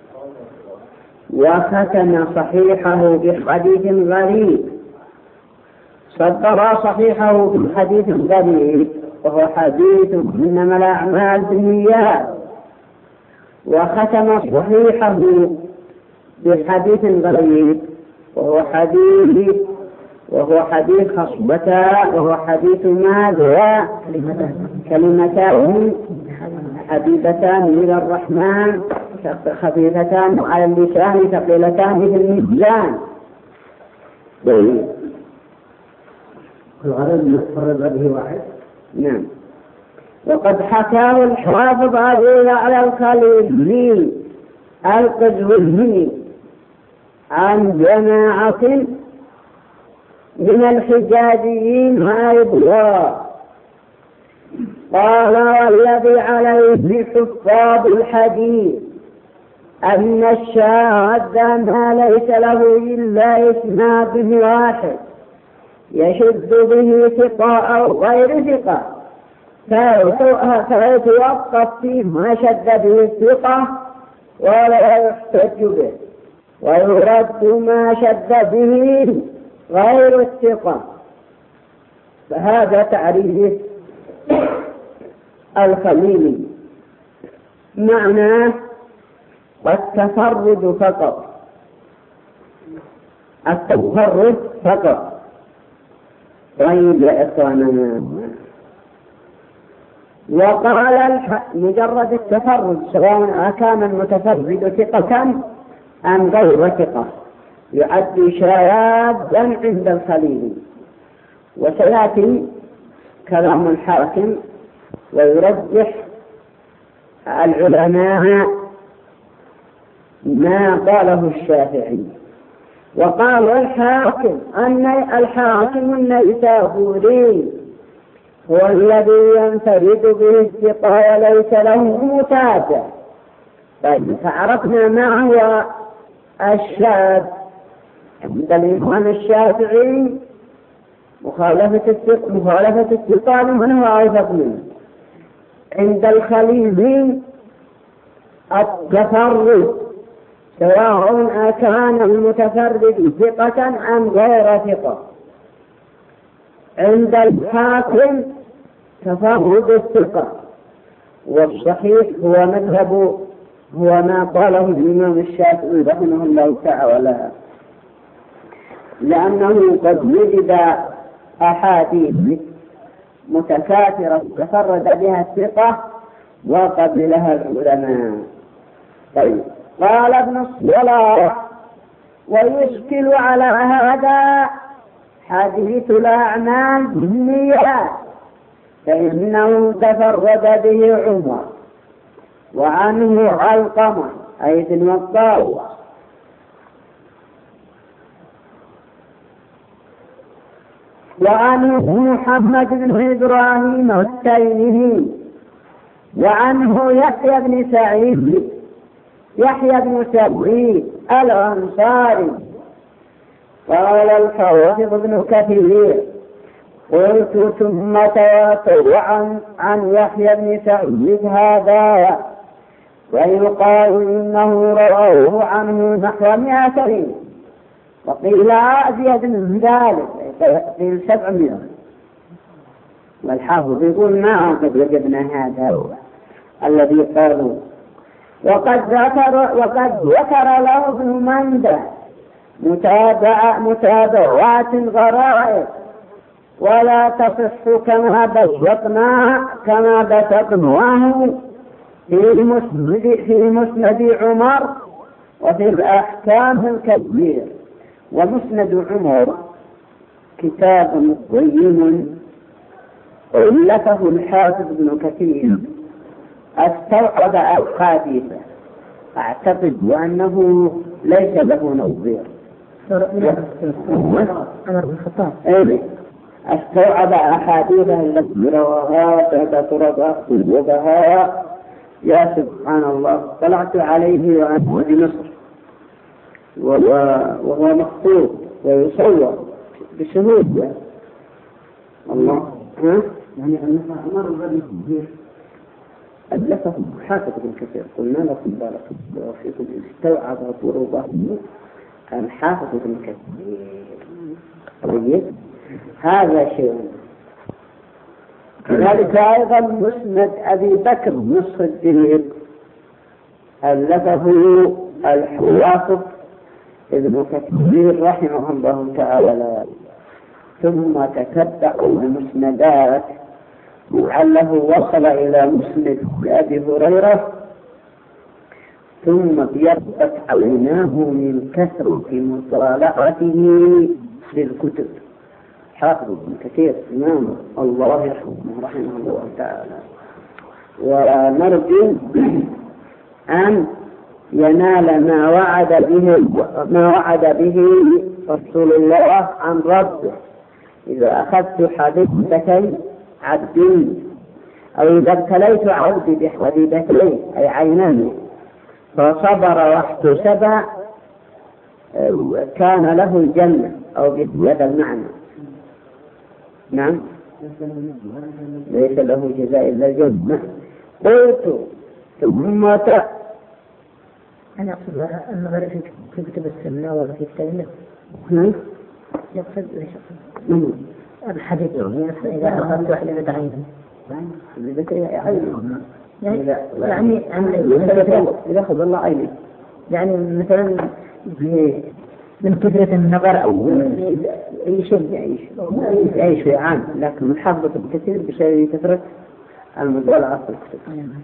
وختم صحيحه بحديث غريب. صدر صحيحه بحديث غريب وهو حديث إنما الأعمال بالنيات، وختم صحيحه بحديث غريب وهو حديث خصبتان، وهو حديث ماذا؟ كلمتان حبيبتان إلى الرحمن خفيفتان على اللسان ثقيلتان في الميزان. الغرض يفرد به واحد. نعم. وقد حكاه الحافظ على الخليلي القزويني عن جماعة من الحجازيين أيضا، قال والذي عليه حفاظ الحديث أن الشاذ ما ليس له إلا إسناد واحد يشد به ثقة أو غير ثقة، فيتوقف فيما شد به الثقة ولا يحتج به، ويرد ما شد به غير الثقة. فهذا تعريف الخليلي، معناه التفرد فقط. طيب يا إخواننا، وقال مجرد التفرد سواء كان المتفرد ثقة أم غير ثقة يعد شاذا عند الخليلي. وسيأتي كلام الحاكم ويرجح العلماء ما قاله الشافعي. وقال الحاكم أن الحاكم النيسابوري هو الذي ينفرد به الثقة وليس له متابع. طيب، فعرفنا ما هو الشاذ عند الإمام الشافعي؟ مخالفة الثقة من هو أوثق منه. عند الخليلي التفرد سواء كان المتفرد ثقة أم غير ثقة. عند الحاكم تفرد الثقة، والصحيح هو ما قاله الإمام الشافعي رحمه الله تعالى، لأنه قد وجد أحاديث متكاثرة تفرد بها الثقة وقبلها العلماء. طيب، قال ابن الصلاح ويشكل على هذا حديث الأعمال بالنيات، فإنه تفرد به عمر وعنه علقمة أي بن وقاص وعنه محمد بن إبراهيم التيمي وعنه يحيى بن سعيد الأنصاري. قال الحافظ ابن كثير قلت ثم تواتر عن يحيى بن سعيد هذا، ويقال إنه رواه عنه نحو 200، وقيل أزيد من ذلك، قيل 700. والحافظ يقول ما قد وجدنا هذا الذي قالوا وقد ذكر له ابن مندى متابعات غرائب ولا تصح كما بسطناه في مسند عمر وفي الأحكام الكبير. ومسند عمر كتاب قيم ألفه الحافظ ابن كثير، استوعب أحاديثه، أعتقد وأنه ليس له نظير. عمر بن الخطاب استوعب أحاديثه التي رواها فترضى وبها. يا سبحان الله، طلعت عليه وأنا في مصر وهو مخطوط ويصور بشهود الله. يعني أنها أمر الرجل أدلفه حافظ ابن كثير. قلنا لكم بارك الله فيكم استوعب طرقه الحافظ ابن كثير. هذا شيء. كذلك أيضا مسند أبي بكر نصر الدين ألفه الحافظ ابن كثير رحمه الله تعالى، ثم تتبع المسندات لعله وصل إلى مسند أبي هريرة، ثم ابيضت عيناه من كثرة مطالعته للكتب. حافظ ابن كثير إمام الله يرحمه رحمه الله تعالى، ونرجو أن ينال ما وعد به رسول الله عن ربه. إذا أخذت حبيبتي عبدي أو إذا ابتليت عبدي بحبيبتي أي عينان فصبر واحتسب كان له الجنة أو بهذا المعنى. نعم، ليس له جزاء إلا الجنة. قلت ثم أنا أقصد النظر في كتب السنة وفي التاريخ. يقصد الحديث إذا أخذت واحدة بعينها يعني إذا أخذ الله عيني، يعني مثلا من كثرة النظر أو أي شيء عام، لكن محافظة كثير بشيء كثرة المطالعة في الكتب.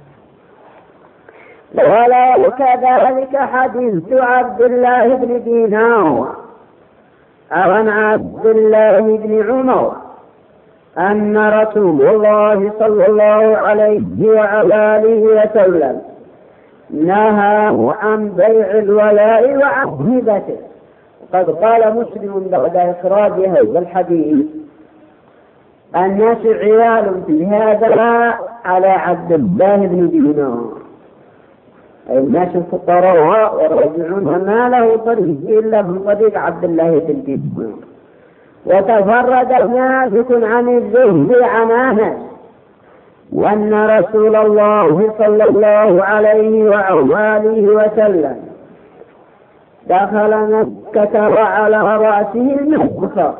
ولا كذلك حديث عبد الله بن دينار عن عبد الله بن عمر أن رسول الله صلى الله عليه وعلى آله وسلم نهى عن بيع الولاء وعن هبته. قد قال مسلم بعد إخراج هذا الحديث: الناس عيال في هذا على عبد الله بن دينار، أي الناس الفقراء ورجعون ما له طريق إلا من طريق عبد الله بن دينار. وتفرد نافك عن الزهد عن أنس وأن رسول الله صلى الله عليه وآله وسلم دخل مكة وعلى رأسه المغفر.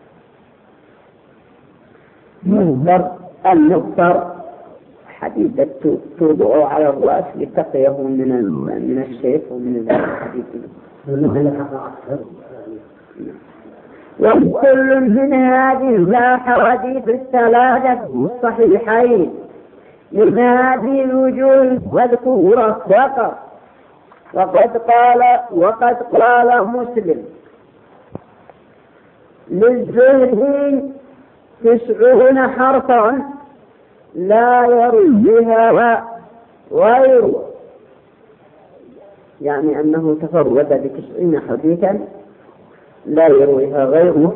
المغفر حديدة توضع على الرأس لتقيه من الشيخ ومن الحديد. وكل من هذه الأحاديث الثلاثة الصحيحين من هذه الوجوه مذكورة فقط. وقد قال مسلم: للزهد 90 حرفا لا يرويها غيره، يعني أنه تفرد ب90 حديثا لا يرويها غيره،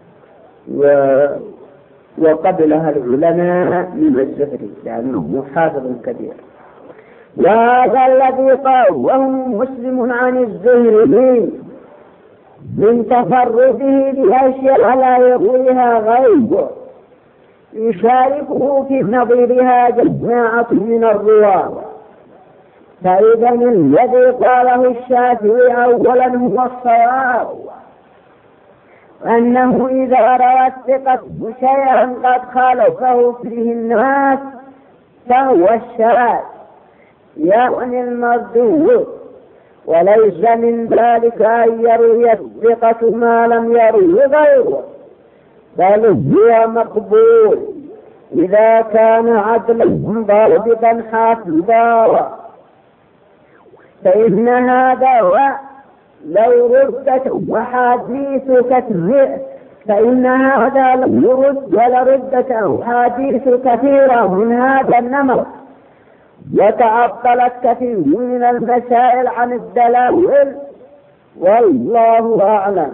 وقبلها العلماء من الزهري لأنه حافظ كبير. وهذا الذي قال وهو مسلم عن الزهري من تفرده بأشياء لا يرويها غيره يشاركه في نظيرها جماعة من الرواة. فإذا الذي قاله الشافعي أولا هو الصواب، أنه إذا روى الثقة شيئا قد خالفه فيه الناس فهو الشاذ، يعني المردود، وليس من ذلك أن يروي الثقة ما لم يروي غيره، بل هو مقبول إذا كان عدلا ضابطا حافظا. فإن هذا لو ردت أحاديث كثيرة، فإن هذا لو يرد ولردت أحاديث كثيرة من هذا النمط، وتعطلت كثير من المسائل عن الدلائل، والله أعلم.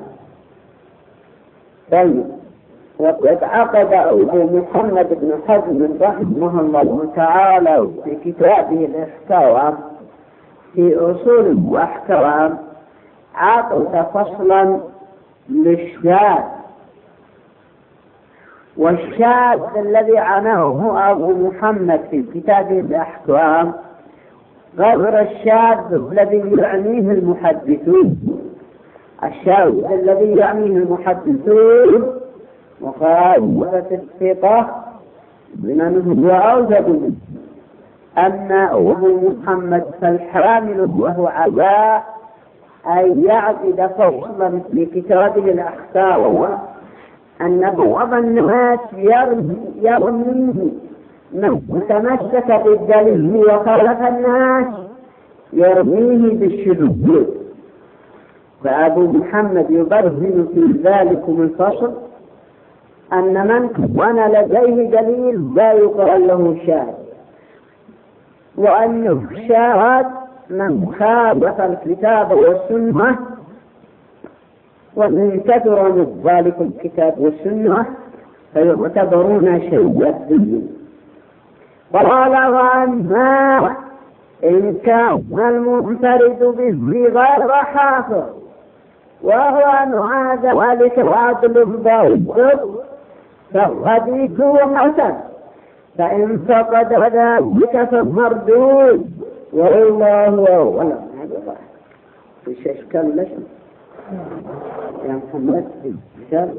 طيب، وقد عقد أبو محمد بن حزم رحمه الله تعالى في كتابه الإحكام في أصول الأحكام عقد فصلا للشاذ، والشاذ الذي عناه أبو محمد في كتابه الأحكام غير الشاذ الذي يعنيه المحدثون. الشاذ الذي يعنيه المحدثون وخالفة الثقة بمن هو أوجد منه. أما أبو محمد فالحامل وهو عباء أن يعقد فصلا في كتابه الأحكام أن بعض الناس يرميه من تمسك بالدليل وخالف الناس يرميه بالشذوذ، فأبو محمد يبرهن في ذلكم الفصل أن من كان لديه دليل لا يقال له شاذ، وأن الشاذ من خالف الكتاب والسنة، ومن كثر من ذلك الكتاب والسنة فيعتبرون شيئا. وقال وأما إن كان المنفرد به غير حافظ وهو أن ذلك عدل ضابط فحديثه حسن، فإن فقد ذلك فمردود، والله أعلم. في أشكال لشم يا محمد أشكال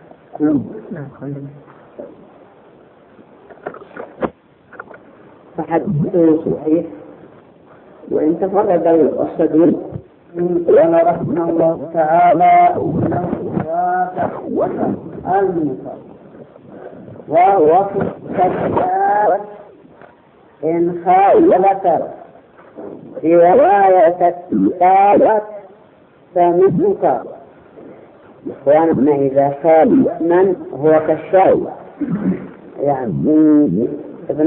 فحديثه صحيح، وإن تفرد الأسدين لنا رحمه الله تعالى وتحوث المنكر، وهو في الكتاب إن خالفت رواية الكتابة فمنكر. وأنا إذا خالف من هو كالشاوي، يعني ابن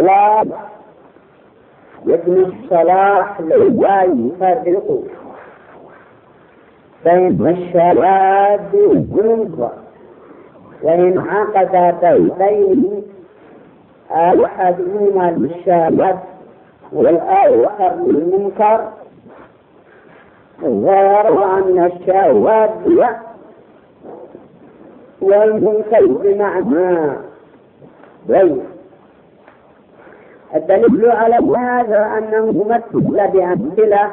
الصلاح لا يفرق بين الشواذ والمنكر، وإن عقد بين أحدهما الشاذ والآخر المنكر غير أن الشواذ والمنكر بمعنى غير. الدليل على هذا أنه مثل بأمثلة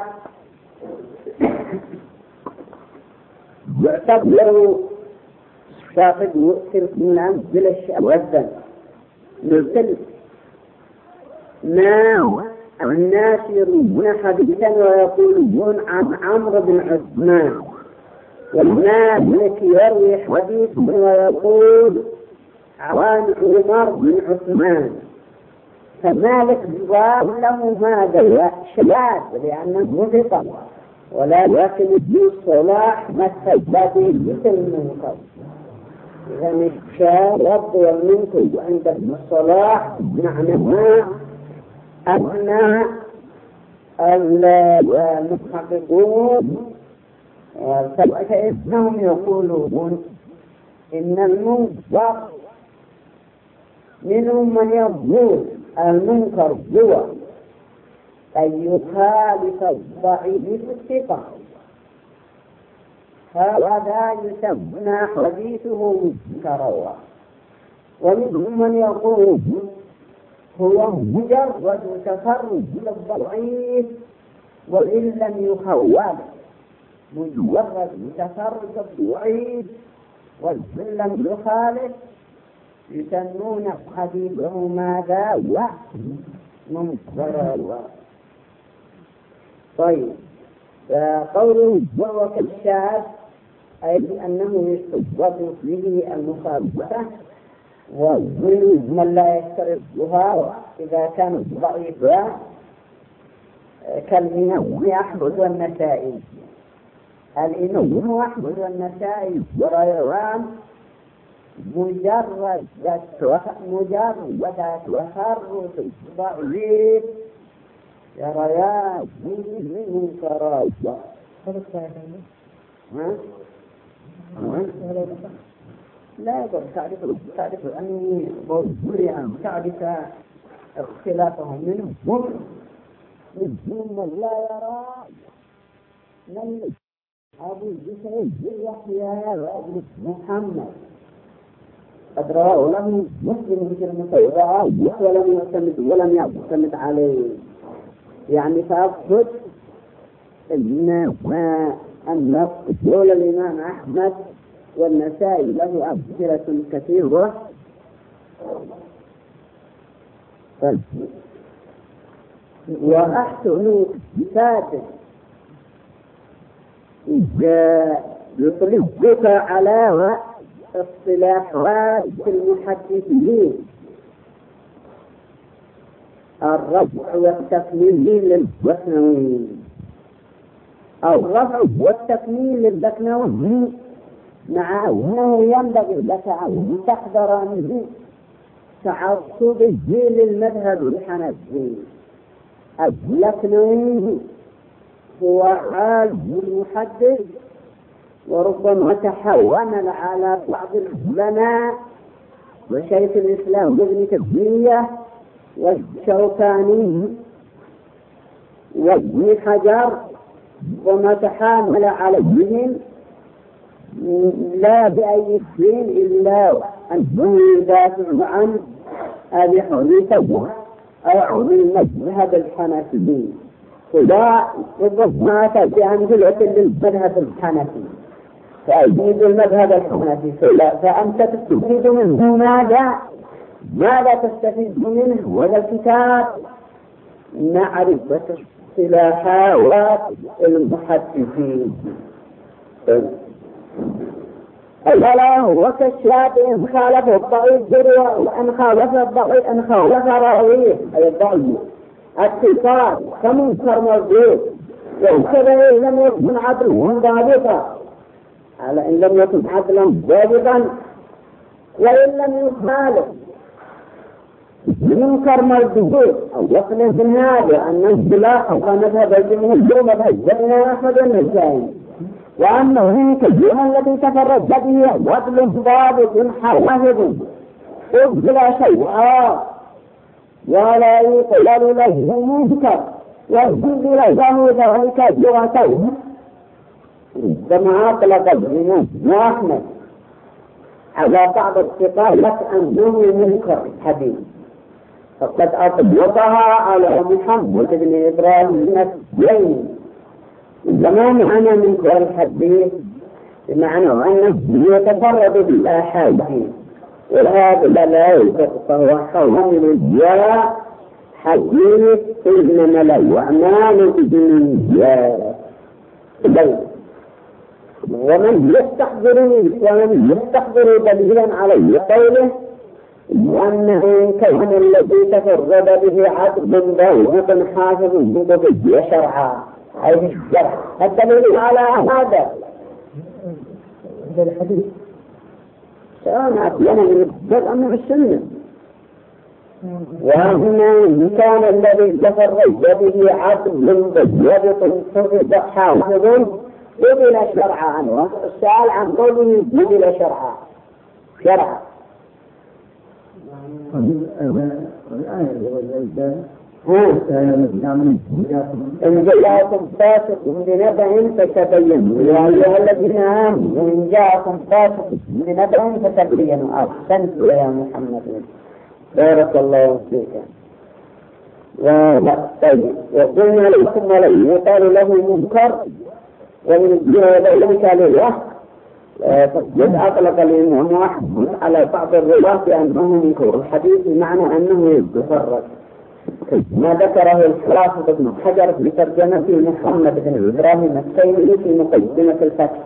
يعتبر صاحب يؤثر من أمثلة الشواذ، مثل ما الناس يروون حديثا ويقولون عن عمرو بن عثمان، والمالك يروي حديثا ويقول عن عمر بن عثمان، فمالك جواب له هذا شاذ لأنه ثقة، ولكن ابن الصلاح مثل به مثل المنكر. إذا الشاذ والمنكر عند ابن الصلاح معنى ما أن المحققون فإنهم يقولون إن المنكر منهم من يقول المنكر هو أن يخالف الضعيف الثقة، هذا يسمى حديثه منكرا. ومنهم من يقول هو مجرد تفرد للضعيف وإن لم يخالف، مجرد تفرد الضعيف وإن لم يخالف يسمون حديثه ماذا؟ منكرا. طيب، فقوله وهو كالشاذ أي بأنه يشترط به المخالفة، ومن من لا يشترطها إذا كان ضعيفا كالإمام أحمد والنسائي. الإمام أحمد والنسائي وروان مجرد تفرد ضعيف يريان من كراسة. لا يقول تعرف أني بوريان تعرف اختلافهم منهم من لا يرى من أبو جسد يحيى وأبو محمد قد رواه له مسلم في المتوضع ولم يعتمد عليه، يعني فأقصد أن قول الإمام أحمد والنسائي له أمثلة كثيرة. وأحسن سادس يطلقك على اصطلاحات المحدثين الرفع والتكميل للبكنوي، أو الرفع والتكميل للبكنوي، مع أنه ينبغي لك أن تحذر من تعصبه للمذهب الحنفي. البكنوي هو عالم المحدث، وربما تحول على بعض العلماء وشيخ الإسلام ابن تيمية والشوكاني وابن حجر، وما تحامل عليهم لا بأي شيء إلا أنه يدافع عن أبي حنيفة أو المذهب الحنفي. ولا ربما تأتي أمثلة للمذهب الحنفي فأجيد المذهب الحنفي، فأنت تستفيد منه ماذا تستفيد منه؟ ولا الكتاب معرفة اصطلاحات المحدثين. أولا هو كالشاب إن خالف الضعيف جريء، وإن خالف الضعيف إن خالف راويه أي الضعيف الثقات كمنكر موجود، وكذا إن لم يكن عدلا ضابطا، على إن لم يكن عدلا ضابطا، وإن لم يخالف منكر موجود أو يخلف هذا أن اصطلاح ومذهب الجمهور مذهب أحمد والنسائي، وأنه كالجمهور الذي تفرد به عدل ضابط حافظ بلا شيء ولا يقبل له منكر ويجوز له ذلك جرته، كما أطلق الإمام أحمد على بعض الثقات لك أنه منكر الحديث، فقد أطلقها على محمد بن إبراهيم الزين زمان أنا منكر الحديث، بمعنى أنه يتفرد بالأحاديث، وهذا لا يوجد، فهو حول جاء حديث إنما له أعمال بالنيات. ومن يستحضر دليلا عليه قوله وأنه كون الذي تفرد به عدل ضابط حافظ بضبط شرعا، أي الشرع الدليل على هذا الحديث سواء أتينا من السنة. وهنا كان الذي تفرد به عدل ضابط حافظ قبل شرعا، والسؤال عن قوله قبل شرعا إن جاءكم فاسق بنبأ فتبينوا يا أيها الذين آمنوا إن جاءكم فاسق بنبأ فتبينوا. أحسنت يا محمد، بارك الله فيك. وقلنا لكم ولي يقال له منكر، ومن ذلك لله قد أطلق الإمام أحمد على بعض الرواة بأنه منكر الحديث، بمعنى أنه يتفرد. ما ذكره الحافظ ابن حجر في ترجمة محمد بن إبراهيم التيمي في مقدمة الفتح.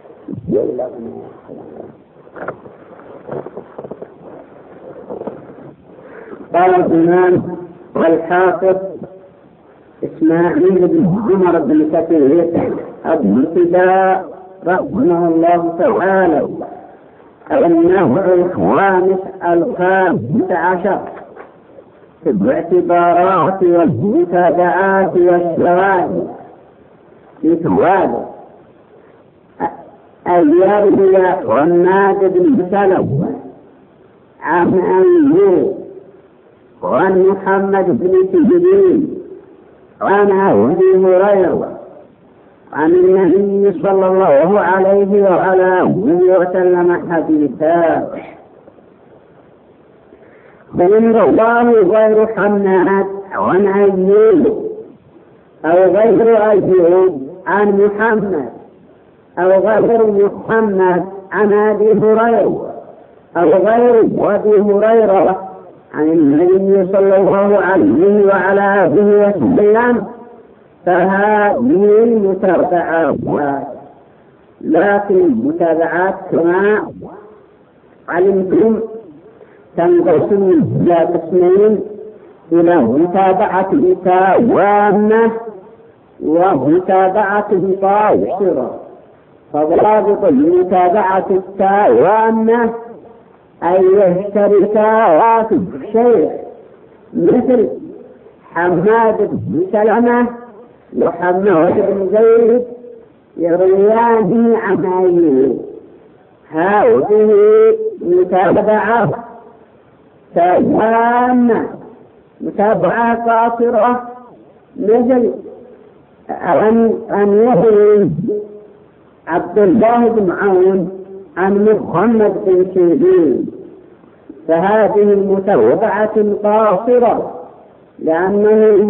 قال الإمام والحافظ إسماعيل بن عمر بن كثير أبو الفداء رحمه الله تعالى النوع الخامس الخامس عشر في الاعتبارات والمتابعات والشواهد مثل أن يروي حماد بن سلمة عن أيوب وعن محمد بن سيرين عن أبي هريرة عن النبي صلى الله عليه وعلى آله وسلم حديثا فإن رواه غير حماد عن أيوب أو غير أيوب عن محمد أو غير محمد عن أبي هريرة أو غير أبي هريرة عن النبي صلى الله عليه وعلى آله وسلم فهذه المتابعات. لكن المتابعات كما علمتم تنقسم إلى قسمين: إلى متابعة تامة ومتابعة قاصرة. فضابط المتابعة التامة أن يشتركا في الشيء مثل حماد بن سلمة وحماد بن زيد يرويان عن أيوب. هذه متابعة تامة. متابعة قاصرة مثل أن يروي عبد الله بن عون عن محمد بن سيرين، فهذه المتابعة قاصرة لأنه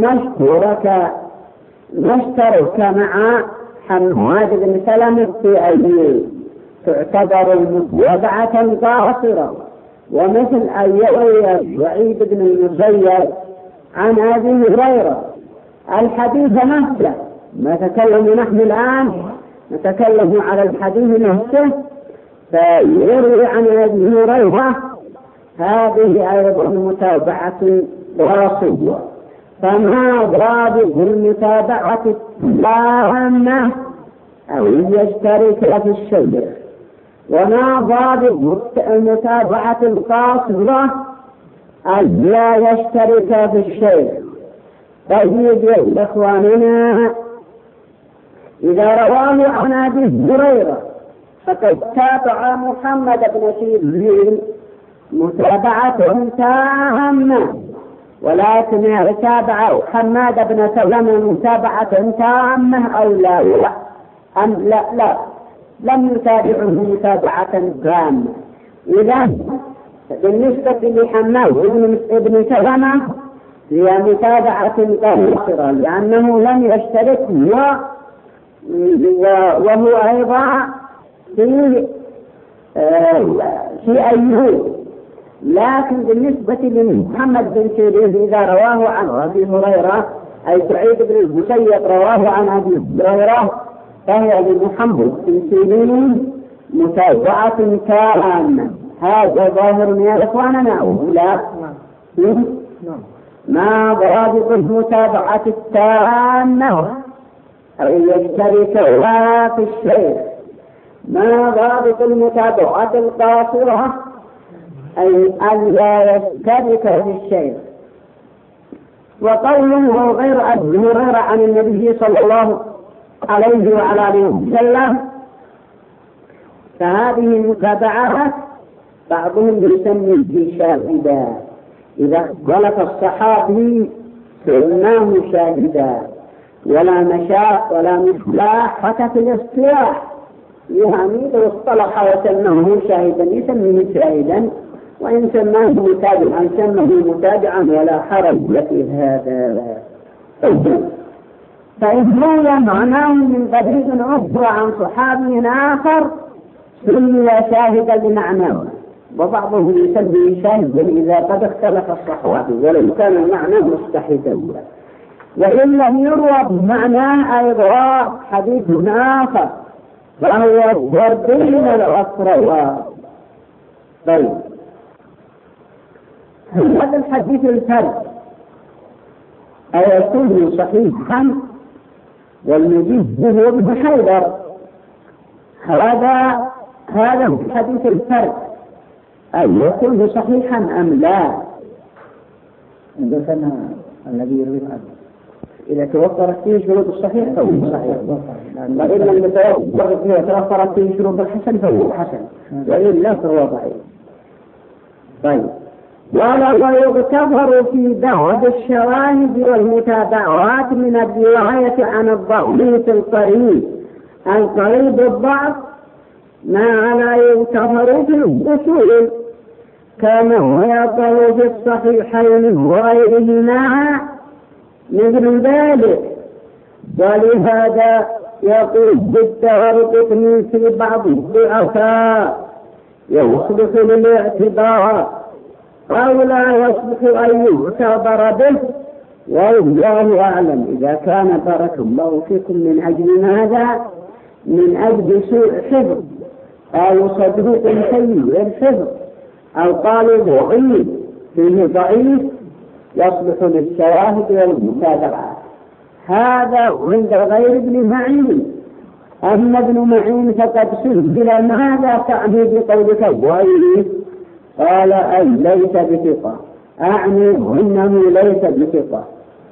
مشترك مع حماد بن سلمة في أيوب، تعتبر المتابعة قاصرة. ومثل أن يروي سعيد بن المسيب عن أبي هريرة الحديث نفسه، ما تكلم نحن الآن نتكلم على الحديث نفسه، فيروي عن أبي هريرة، هذه أيضا متابعة قاصرة. فما ضابط المتابعة التامة أو يشترك في الشيء، وما ضابط المتابعة القاصرة أن لا يشترك في الشيء. طيب يا إخواننا، إذا رواه عن أبي هريرة فقد تابع محمد بن سيرين متابعة تامة، ولكن تابع حماد بن سلمة متابعة تامة أو لا لم يتابعه متابعة تامة. إذا بالنسبة لحماد بن سلمة هي متابعة قاصرة لأنه لم يشترك وهو أيضا في أيوب. لكن بالنسبة لمحمد بن سيرين إذا رواه عن أبي هريرة أي سعيد بن المسيب رواه عن أبي هريرة فهي لمحمد بن سيرين متابعة تامة. هذا ظاهر من إخواننا ولا ما ضابط المتابعة التامة أو يشترك في الشيء. ما ضابط المتابعة القاصرة أي أن لا يشترك في الشيء. وقوله غير أبي هريرة عن النبي صلى الله عليه وعلى آله وسلم، فهذه المتابعات بعضهم يسمي بشاهدا. إذا اختلف الصحابي فإنه شاهدا، ولا مشاء ولا مصلاح حتى في الاصطلاح يعني لو اصطلح وسمه شاهدا يسميه شاهدا، وإن سماه متابعا سمه متابعا ولا حرج في هذا. فإذ روي معناه من طريق أخرى عن صحابي آخر سمي شاهدا لمعناه. وبعضه يسمي شاهدا إذا قد اختلف الصحوات ولو كان المعنى مستحيلا. وإن لم يروى بمعناه أيضا حديث آخر فهو وردين الأخرى. طيب هذا الحديث الفرد أيكون صحيحا؟ والمجيب هو ابن حيدر. هذا هو حديث الفرد أيكون صحيحا أم لا؟ عندنا الذي يروي عنه إذا توفرت فيه شروط الصحيح فهو صحيح، وإن لم توفرت فيه شروط الحسن فهو حسن، وإلا فهو ضعيف. طيب ولا يعتبر في دعوة الشواهد والمتابعات من الرواية عن الضعيف القريب الضعف ما لا يعتبر في الأصول كما هو يقع في الصحيحين وغيرهما مثل ذلك. ولهذا يقول بالتغرق في بعض الضعفاء يصلح للاعتبار أو لا يصلح أن يعتبر به، والله أعلم. إذا كان بارك الله فيكم من أجل ماذا؟ من أجل سوء حفظ أو صدوق سيء الحفظ أو قالوا ضعيف فيه ضعيف يصلح للشواهد والمتابعات، هذا عند غير ابن معين. أما ابن معين فقد سئل ماذا تعني بقولك ضعيف؟ قال أي ليس بثقة، أعني أنه ليس بثقة.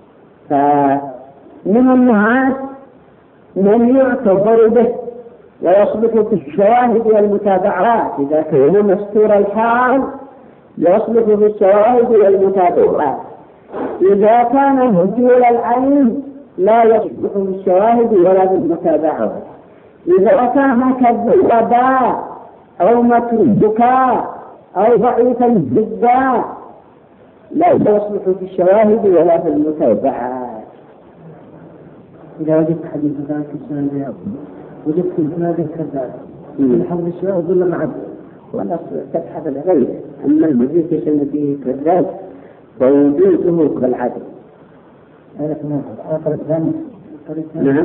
فمن الناس من يعتبر به ويصلح في الشواهد والمتابعات، إذا كان مستور الحال يصلح في الشواهد والمتابعات، إذا كان مجهول العين لا يصلح في الشواهد ولا في المتابعات، إذا كان كذابا أو متروكا أو ضعيفا جدا لا يصلح في الشواهد ولا في المتابعات. إذا وجدت حديث ذلك السنة وجدت هذا كذاب من حفظ الشواهد ولا معه ولا تبحث الغير. أما المزيد في سنة كذاب فوجوده كالعدل. نعم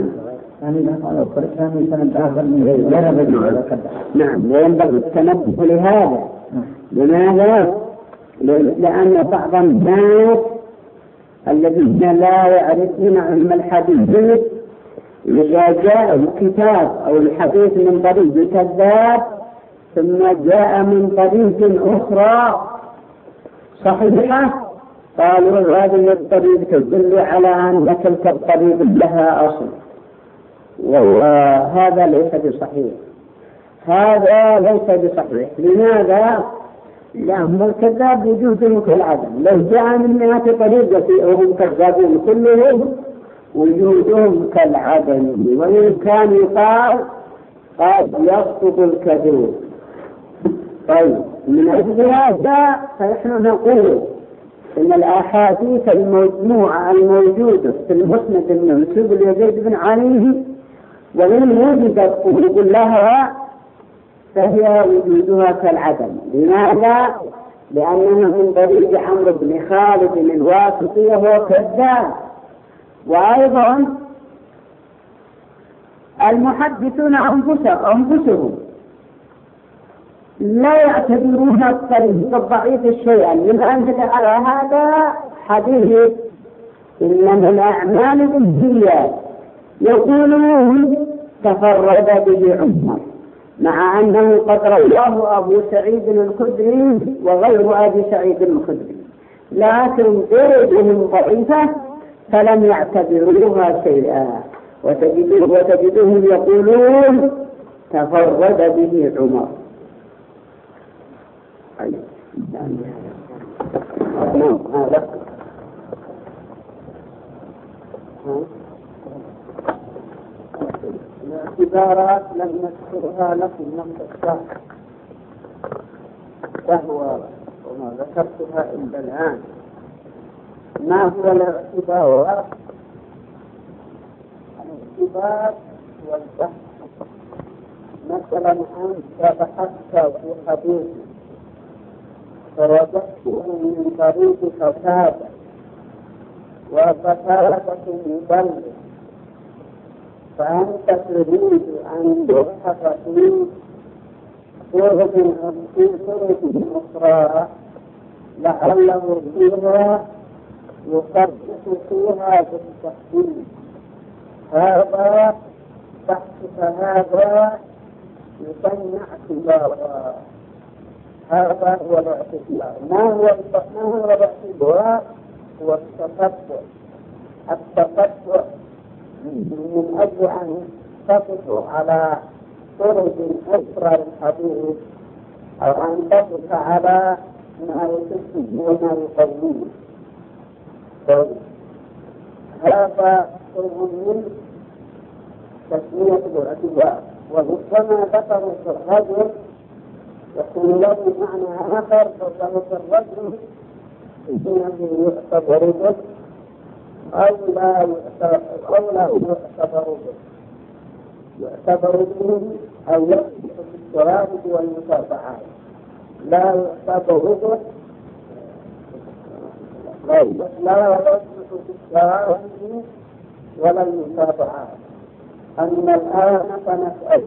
نعم وينبغي التنبه لهذا. لماذا؟ لأن بعض الناس الذين لا يعرفون علم الحديث إذا جاء الكتاب أو الحديث من طريق كذاب ثم جاء من طريق أخرى صحيحة قالوا هذه الطريق تدل على أن تلك الطريق لها أصل، وهذا ليس بصحيح. هذا ليس بصحيح. لماذا؟ لأن الكذاب وجوده كالعدم. لو جاء من 100 طريقة وهم كذابون كلهم وجودهم كالعدم، وإن كان يقال قد يسقط الكذوب. طيب من أجل هذا فنحن نقول إن الأحاديث المجموعة الموجودة في المسند المنسوب ليزيد بن علي وإن وجدت قلوب لها فهي وجودها كالعدم. لماذا؟ لأنه من طريق عمرو بن خالد الواسطي وهو كذاب. وأيضا المحدثون أنفسهم لا يعتبرون الطريق الضعيف شيئا من أن على هذا حديث إنما الأعمال بالنيات، يقولون تفرد به عمر، مع أنه قد رواه أبو سعيد الخدري وغير أبي سعيد الخدري، لكن طرقهم ضعيفة فلم يعتبروها شيئا. وتجدهم يقولون تفرد به عمر. الاعتبارات لم نذكرها لكم نقص الشرح وهو وما ذكرتها إلا الآن. ما هو الاعتبار؟ الاعتبار والبحث. مثلا أنت بحثت في حديث فرزقته من طريق فساد وفسادة مبلغ، فأنت تريد أن تبحث في طرق أخرى لعله فيها يصدق فيها بالتحديد. هذا بحثك هذا يسمى اعتبارا. هذا هو الاعتبار. ما هو الاعتبار؟ هو التفتح. التفتح من أجل أن تقف على طرق أخرى للحديث أو أن تقف على ما يصف وما يقويه. هذا شيء من تسمية الاعتبار. وربما ذكروا في الرجل يكون له معنى آخر، فهو في الرجل إنه يعتبر به أو لا يعتبر به، يعتبر به أو يثبت في الشواهد والمتابعات، لا يعتبر به لا يثبت في الشواهد ولا المتابعات. أما الآن فنسأل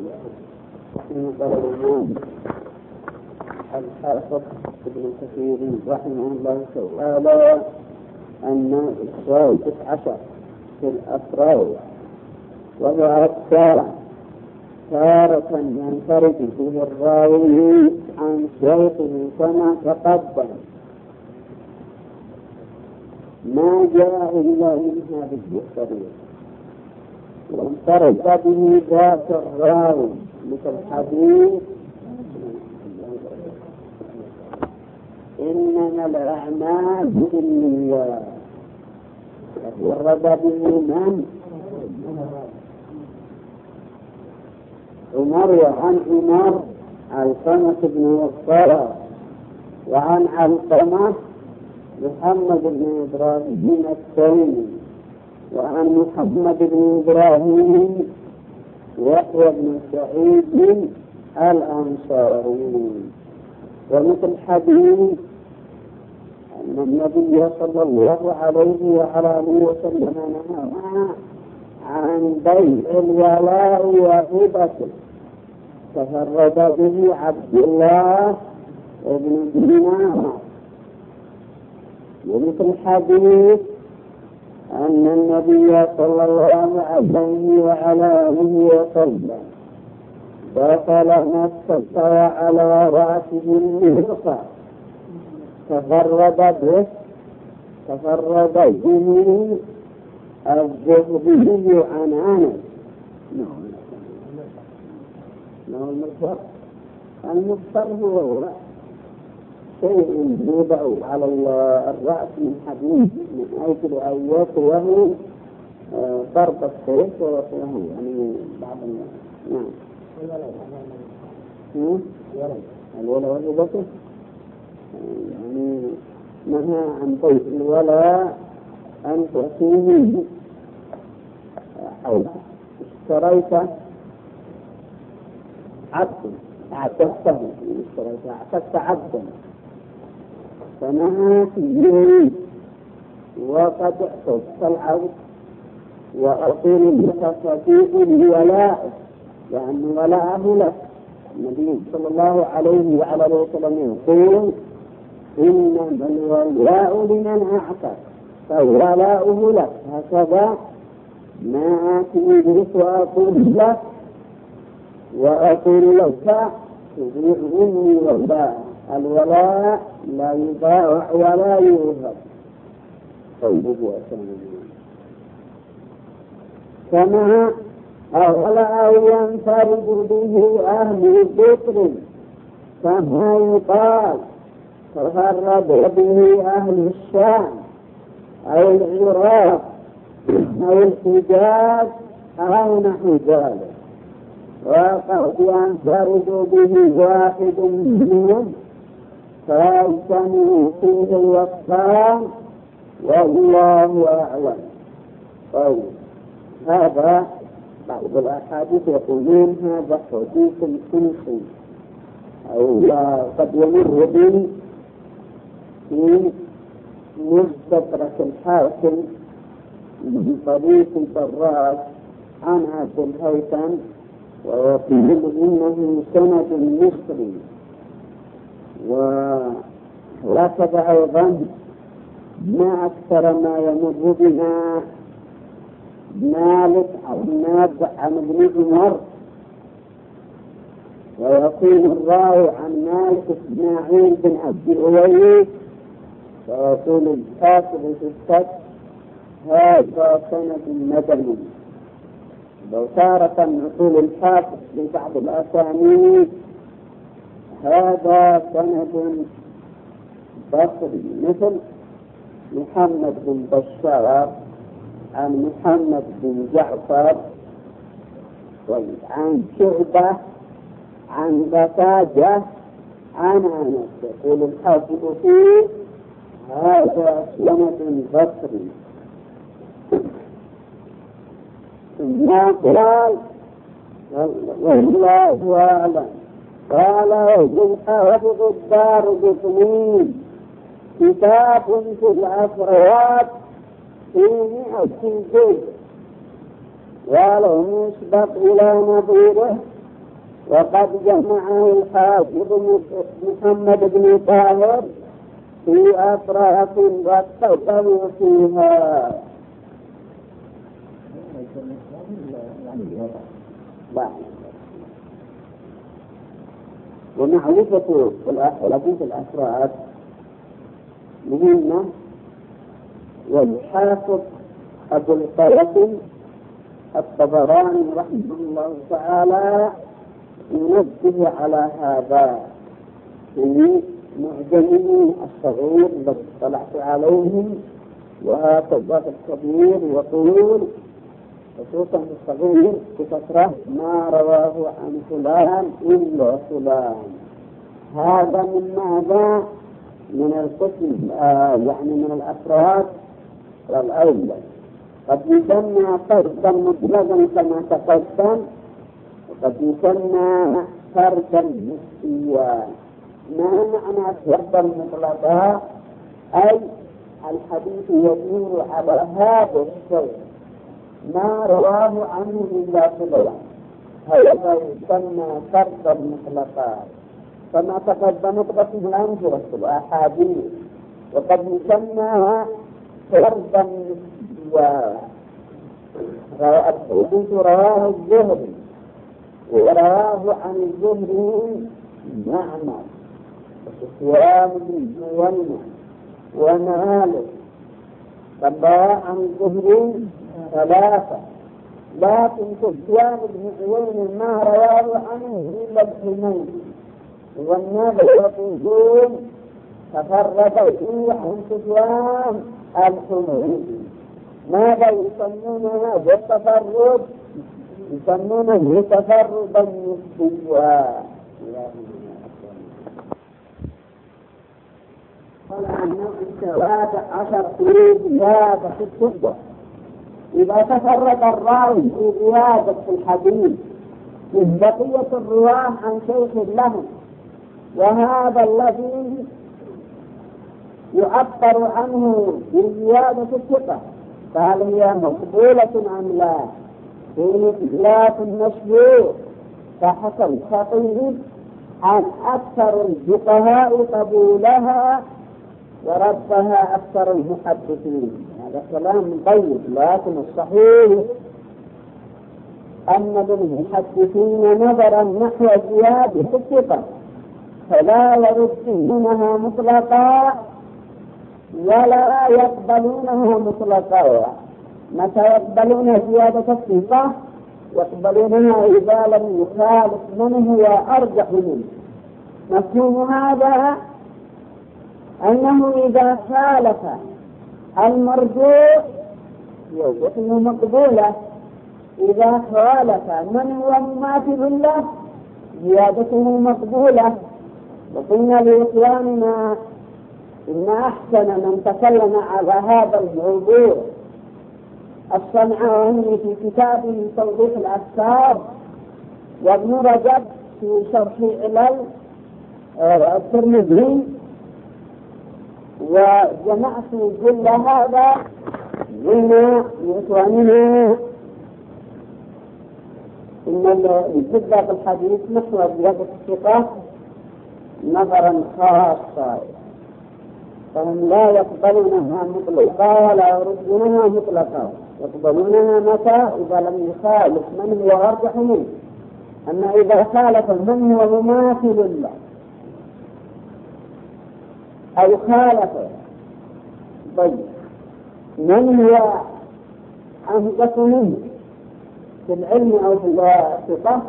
الحافظ ابن كثير رحمه الله تعالى أن 19 في الأفراد وهو أكثر تارة ينفرد فيه الراوي عن شيخه كما تقدم، ما جاء إلا من هذه الطريق، وانفرد به ذات الراوي مثل الحديث إنما الأعمال بالنيات، ورد به من؟ عمر، وعن عمر علقمة بن وقاص، وعن علقمة محمد بن إبراهيم التيمي، وعن محمد بن إبراهيم يحيى بن سعيد الأنصاري. ومثل حديث أن النبي صلى الله عليه وعلى آله وسلم نهى عن بيع الولاء وهبته، تفرد به عبد الله بن دينار. ومثل حديث أن النبي صلى الله عليه وعلى آله وسلم دخل مسجد على رأسه المرقى، تفرد به الزهري عن أنس. المغفر هو شيء يوضع على الرأس من حديد من أجل أن يطوه ضرب السيف ويطوه، يعني بعض الناس. نعم. الولاء والهبة يعني نهى عن بيع الولاء أن تعطيه حوله. اشتريت عبدا أعتقت عبدا فنهى فيه وقد اعتقت العبد وأقول لك صديق الولاء، لأن ولاءه لك. النبي صلى الله عليه وعلى آله وسلم يقول إنما الولاء لمن أعتق فولاؤه لك. هكذا ما أتيجلس وأقول لك تبيع مني ولاء. الولاء لا يباع ولا يوهب. كما أولا ينفرد به أهل الذكر كما يقال تفرد به أهل الشام أو العراق أو الحجاز أو نحو ذلك، وقد ينفرد به واحد منهم فيجتمع فيه الوقتان والله أعلم. هذا بعض الأحاديث يقولون هذا حديث سنسي أو قد يمر به في مستدرك الحاكم من طريق البراك عن عبد الهيثم، ويقول إنه سند مصري. وهكذا أيضا ما أكثر ما يمر بنا مالك أو نافع عن ابن عمر، ويقول الراوي عن مالك إسماعيل بن عبد أويس، ويقول الكاتب في السكت هذا سند مدني. لو تارة يقول الحافظ لبعض الأسانيد هذا سند بصري، مثل محمد بن بشار عن محمد بن جعفر، عن شعبة عن قتادة عن أنس. يقول الحافظ فيه هذا سند بصري. ما قال والله أعلم. قال الحافظ الدارقطني كتاب في الأفراد في 100 جزء وله يسبق إلى نظيره، وقد جمعه الحافظ محمد بن طاهر في أطراف واقتصروا فيها. ومعرفة الحديث الأفراد مهمة، والحافظ أبو القاسم الطبراني رحمه الله تعالى ينبه على هذا في معجمه الصغير الذي اطلعت عليه، وهكذا الكبير يقول خصوصا الصغير بكثرة ما رواه عن فلان إلا فلان. هذا من ماذا؟ من القسم يعني من الأفراد الأول. قد يسمى فردا مطلقا كما تقدم، وقد يسمى فردا نسبيا. ما معنى فردا مطلقا؟ أي الحديث يدور على هذا الشيء ما رواه عنه إلا فلان، هذا يسمى فردا مطلقا كما تقدمت به الأمثلة الأحاديث. وقد يسمى فردا نسبيا. الحديث رواه الزهري ورواه عن الزهري معمر وسفيان بن عيينة ومالك، رواه عن الزهري 3، لكن سفيان بن عيينة ما رواه عنه إلا الحميدي، والناس يقولون تفرد فيه عن سفيان الحميدي. ماذا يسمون هذا التفرد؟ يسمونه تفردا نسبيا. قال عنه 13 في زيادة في الصحبة. إذا تفرد الراوي في زيادة في الحديث من بقية الرواه عن شيخ لهم، وهذا الذي يعبر عنه بزيادة الثقة، فهل هي مقبولة أم لا؟ في خلاف المشهور فحصل الخطيب عن أكثر الفقهاء قبولها وردها أكثر المحدثين. هذا كلام طيب، لكن الصحيح أن للمحدثين نظرا نحو زيادة الثقة، فلا يردونها مطلقا ولا يقبلونها مطلقا. متى يقبلون زيادة الثقة؟ يقبلونها إذا لم يخالف من هو أرجح منه. مفهوم هذا أنه إذا خالف المرجوح يكون مقبولة، إذا خالف من هو مماثل له زيادته مقبولة. وقلنا لإخواننا إن أحسن من تكلم على هذا الموضوع الصنعاني في كتابه توضيح الأفكار، وابن رجب في شرح علل الترمذي، وجمعت كل هذا قلنا لإخواننا إن الجدة في الحديث نحو زيادة الثقة نظرا خاصا، فهم لا يقبلونها مطلقا ولا يردونها مطلقا، يقبلونها متى إذا لم يخالف من هو أرجح منه. أما إذا خالف من هو مماثل له أو خالف طيب من هو أنقص منه في العلم أو في الثقة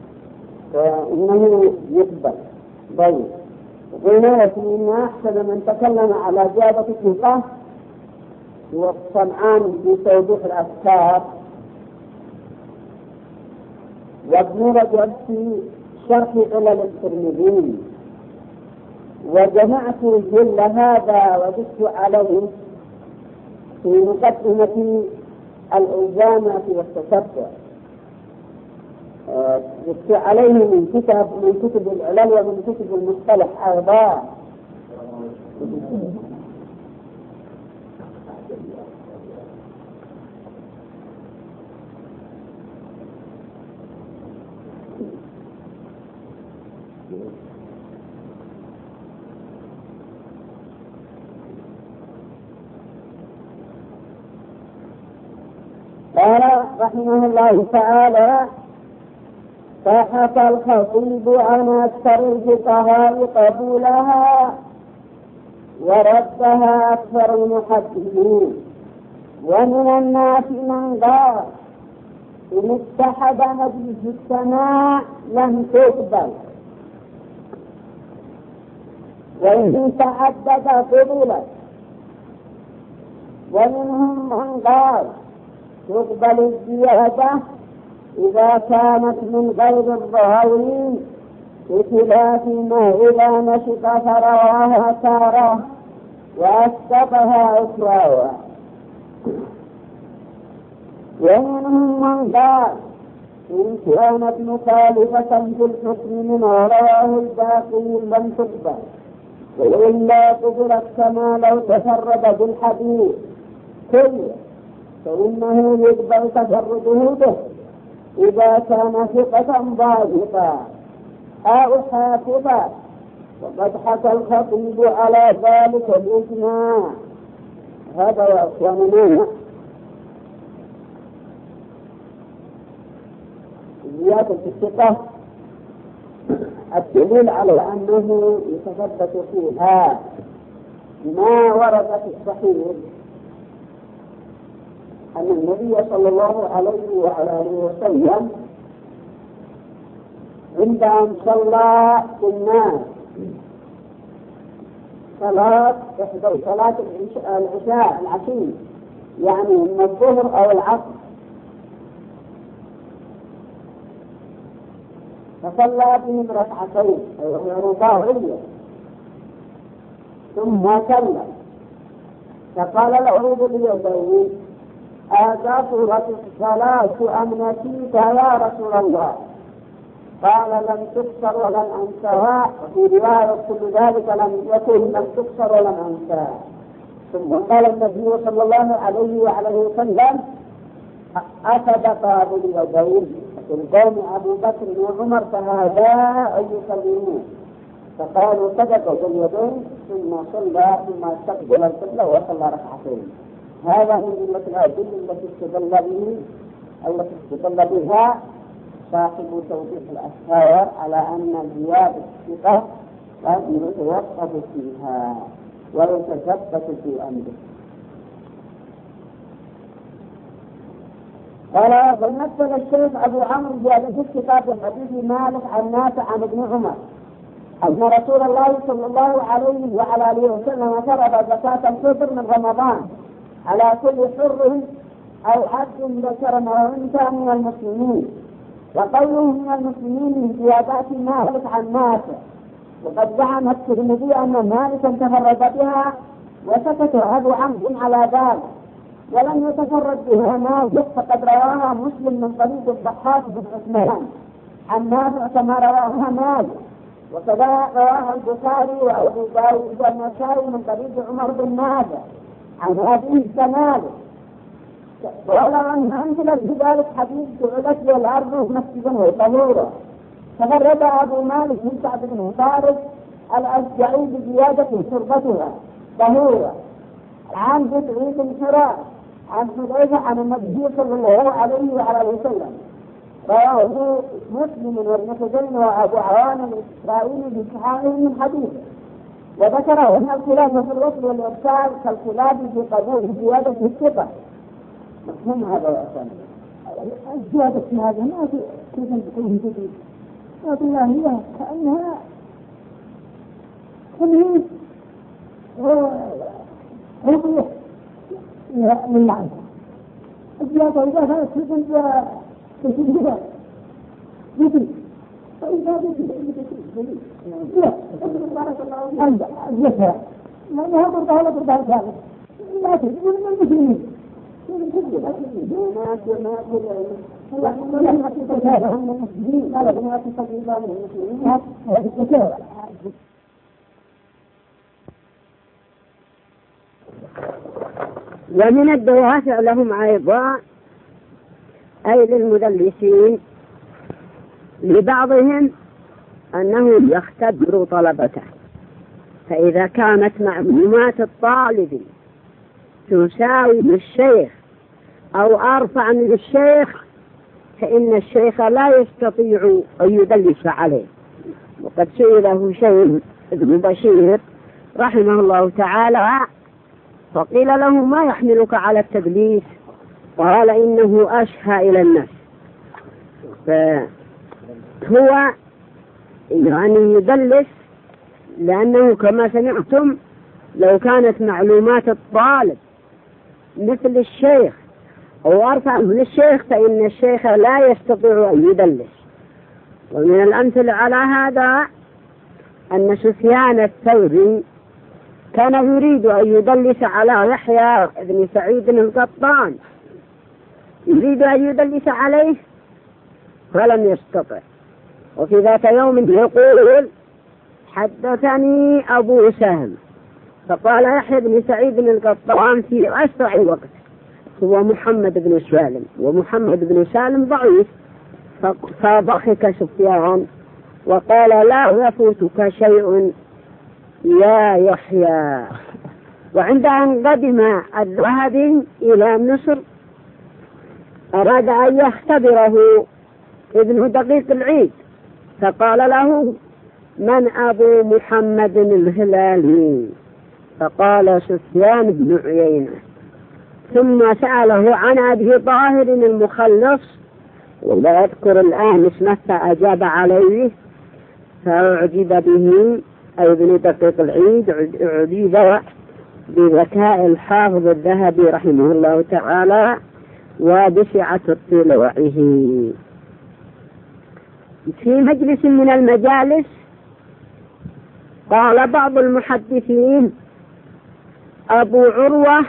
فإنه يقبل. طيب قلنا لكم إن أحسن من تكلم على زيادة الثقة هو الصنعاني في توضيح الأفكار، وابن رجب في شرح علل الترمذي، وجمعت كل هذا وزدت عليه في مقدمة الإلزامة والتتبع، زدت عليه من كتب العلل ومن كتب المصطلح أيضا. قال رحمه الله تعالى: فحكى الخطيب عن أكثر الفقهاء قبولها وردها أكثر المحدثين، ومن الناس من قال إن اتحد مجلس السماع لم تقبل، وإن تعدد قبلت، ومنهم من قال تقبل الزيادة إذا كانت من غير الظاهرين، بخلاف ما إذا نشط فرواها تارة وأسقطها أخرى. ومنهم من قال إن كانت مخالفة في الحكم من رواه الباقي لم تقبل، وإلا قبلت كما لو تفرد بالحديث كله، فإنه يقبل تفرده به إذا كان ثقة ضابطا أو حافظا، وقد حكى الخطيب على ذلك الإجماع. هذا يا أخواننا زيادة الثقة الدليل على أنه يتثبت فيها ما ورد في الصحيح أن النبي صلى الله عليه وآله وسلم عند أن صلى بالناس صلاة العشاء العشي، يعني من الظهر أو العصر، فصلى بهم ركعتين رباعية ثم سلم، فقال العروض بيديه: أقصرت الصلاة أم نسيت يا رسول الله؟ قال: لم تكسر ولم أنسها، وفي رواية كل ذلك لم يكن لم تكسر ولم أنسها. ثم قال النبي صلى الله عليه وآله وسلم: أصدقا باليدين في القوم أبو بكر وعمر فهذا أن يسلمون، فقالوا صدقوا باليدين، ثم صلى ثم استقبل القبلة وصلى ركعتين. هذا من جملة الأدلة التي استدل بها صاحب توضيح الأفكار على أن زيادة الثقة قد يتوقف فيها ويتثبت في أمره. قال: فمثل الشيخ أبو عمرو زيادة الثقة في حديث مالك عن نافع عن ابن عمر أن رسول الله صلى الله عليه وعلى آله وسلم فرض زكاة الفطر من رمضان على كل حر أو عبد ذكر أو أنثى من المسلمين، وقوله من المسلمين من زيادات مالك عن نافع. وقد زعم الترمذي أن مالكا تفرد بها وسكت أبو عمرو على ذلك، ولم يتفرد بها مالك، فقد رواها مسلم من طريق الضحاك بن عثمان عن نافع كما رواها مالك، وكذا رواه البخاري وأبو داود والنسائي من طريق عمر بن نافع عن أبي مالك. ولو أن أنزل بذلك حديث جعلت للأرض مسجدا وطهورا. تفرد أبو مالك من سعد بن طارق الأشجعي بزيادة شربتها طهورا عن بن الحراء عن حذيفة عن النبي صلى الله عليه وعلى وسلم. رواه مسلم وابن خزيمة وأبو عوان الإسرائيلي بصحاحه من حديثه. وذكر أن الخلاف في الوصل والإرسال كالخلاف في قبول زيادة الثقة. مفهوم هذا يا أخوان؟ الزيادة في هذا ما في كيف تقول جديد قال الله هي كأنها تمهيد ربيع للعنة. الزيادة إذا كانت تجد جديد فإذا جديد لا بارك الله عند أجلسها ما يهضر ولا ترضى الكامل لا تجد من المسلمين ومن الدوافع لهم أيضا أي للمدلسين لبعضهم أنه يختبر طلبته، فإذا كانت معلومات الطالب تساوي الشيخ أو أرفع من الشيخ فإن الشيخ لا يستطيع أن يدلس عليه. وقد سئله شيخ ابن بشير رحمه الله تعالى فقيل له ما يحملك على التدليس؟ قال إنه أشهى إلى الناس. فهو يعني يدلس لأنه كما سمعتم لو كانت معلومات الطالب مثل الشيخ أو أرفع من الشيخ فإن الشيخ لا يستطيع أن يدلس. ومن الأمثلة على هذا أن سفيان الثوري كان يريد أن يدلس على يحيى بن سعيد القطان، يريد أن يدلس عليه فلم يستطع. وفي ذات يوم يقول حدثني أبو سهم، فقال يحيى بن سعيد القطان في أسرع وقت هو محمد بن سالم، ومحمد بن سالم ضعيف. فضحك سفيان وقال لا يفوتك شيء يا يحيى. وعند أن قدم الذهبي إلى مصر أراد أن يختبره ابن دقيق العيد فقال له من أبو محمد الهلالي؟ فقال سفيان بن عيينة. ثم سأله عن أبي طاهر المخلص ولا أذكر الآن اسمه فأجاب عليه فأعجب به أي ابن دقيق العيد، أعجب بذكاء الحافظ الذهبي رحمه الله تعالى وبسعة اطلاعه. في مجلس من المجالس قال بعض المحدثين أبو عروة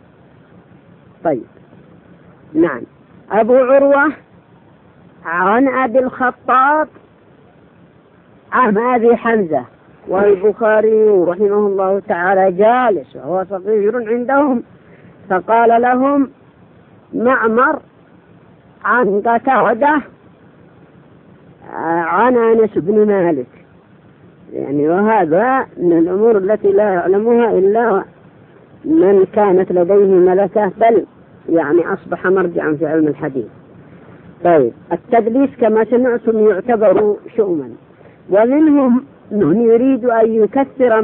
أبو عروة عن أبي الخطاب عن أبي حمزة. والبخاري رحمه الله تعالى جالس وهو صغير عندهم فقال لهم معمر عن قتادة عن أنس بن مالك. يعني وهذا من الأمور التي لا يعلمها إلا من كانت لديه ملكة، بل يعني أصبح مرجعا في علم الحديث. طيب التدليس كما سمعتم يعتبر شؤما، ومنهم من يريد أن يكثر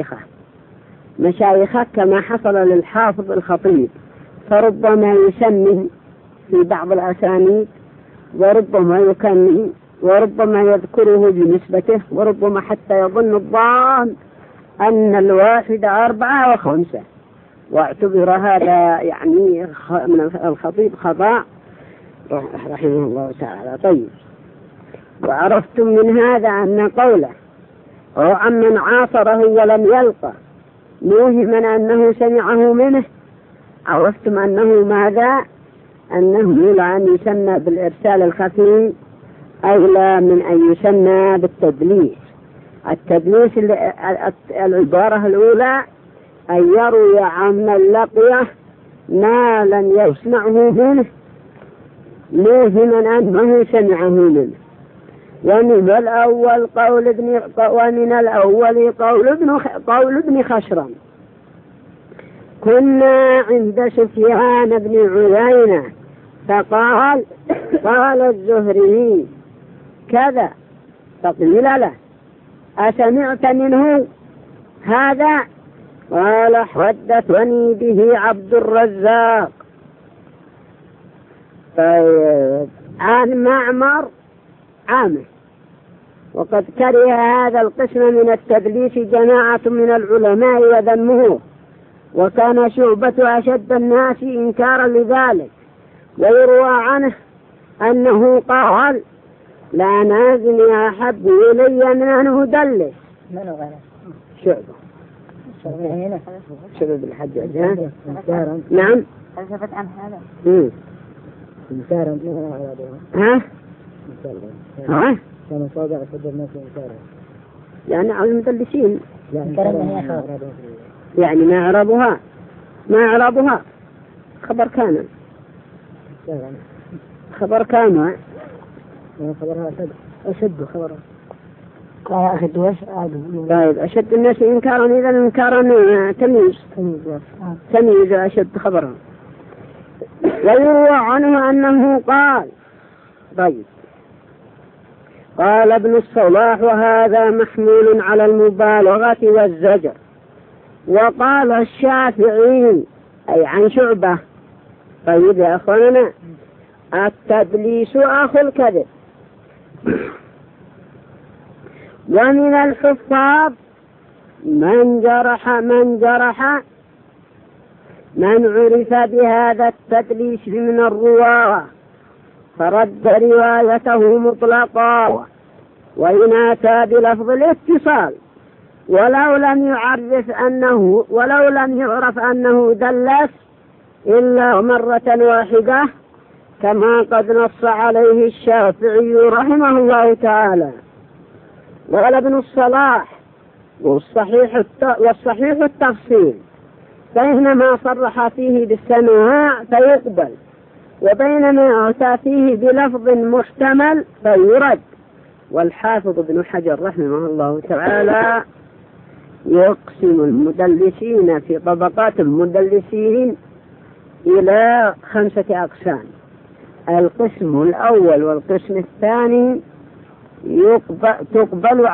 مشايخه كما حصل للحافظ الخطيب، فربما يسمي في بعض الأسانيد وربما يكمل وربما يذكره بنسبته وربما حتى يظن الظان أن الواحد 4 و5، واعتبر هذا يعني من الخطيب خطأ رحمه الله تعالى. طيب وعرفتم من هذا أن قوله وعمن عاصره ولم يلقى موهما أنه سمعه منه، عرفتم أنه ماذا؟ أنه يلعى أن يسمى بالإرسال الخفي أولى من أن يسمى بالتدليس، التدليس العبارة الأولى أن يروي عمن لقيه ما لم يسمعه منه موهما أنه سمعه منه. ومن الأول قول ابن خشرم كنا عند سفيان بن عيينة فقال قال الزهري كذا، فقيل له أسمعت منه هذا؟ قال حدثني به عبد الرزاق. عن معمر عامه. وقد كره هذا القسم من التدليس جماعة من العلماء وذموه، وكان شعبة أشد الناس إنكارا لذلك. ويروى عنه أنه قال لا نازني أحب إلي من أنه دلس. من غيره؟ شعبة هنا شعبة بالحجاج. نعم فلسفة عن هذا إنكارا ها كان صادع أشد الناس إنكارا يعني على المدلسين إنكارا يعني ما أعرابها خبر كان خبرها أشد خبرها لا أخذ وش طيب أشد الناس إنكارا إذا إنكارا تمييز أشد خبرها. ويروى عنه أنه قال طيب قال ابن الصلاح وهذا محمول على المبالغة والزجر. وقال الشافعي أي عن شعبة طيب يا أخوانا التدليس أخو الكذب. ومن الحفاظ من عرف بهذا التدليس من الرواة فرد روايته مطلقا وإن أتى بلفظ الاتصال ولو لم يعرف أنه دلس إلا مرة واحدة كما قد نص عليه الشافعي رحمه الله تعالى. وقال ابن الصلاح والصحيح التفصيل، بينما صرح فيه بالسماع فيقبل وبينما أتى فيه بلفظ محتمل فيرد. والحافظ ابن حجر رحمه الله تعالى يقسم المدلسين في طبقات المدلسين إلى 5 أقسام. القسم الأول والقسم الثاني تقبل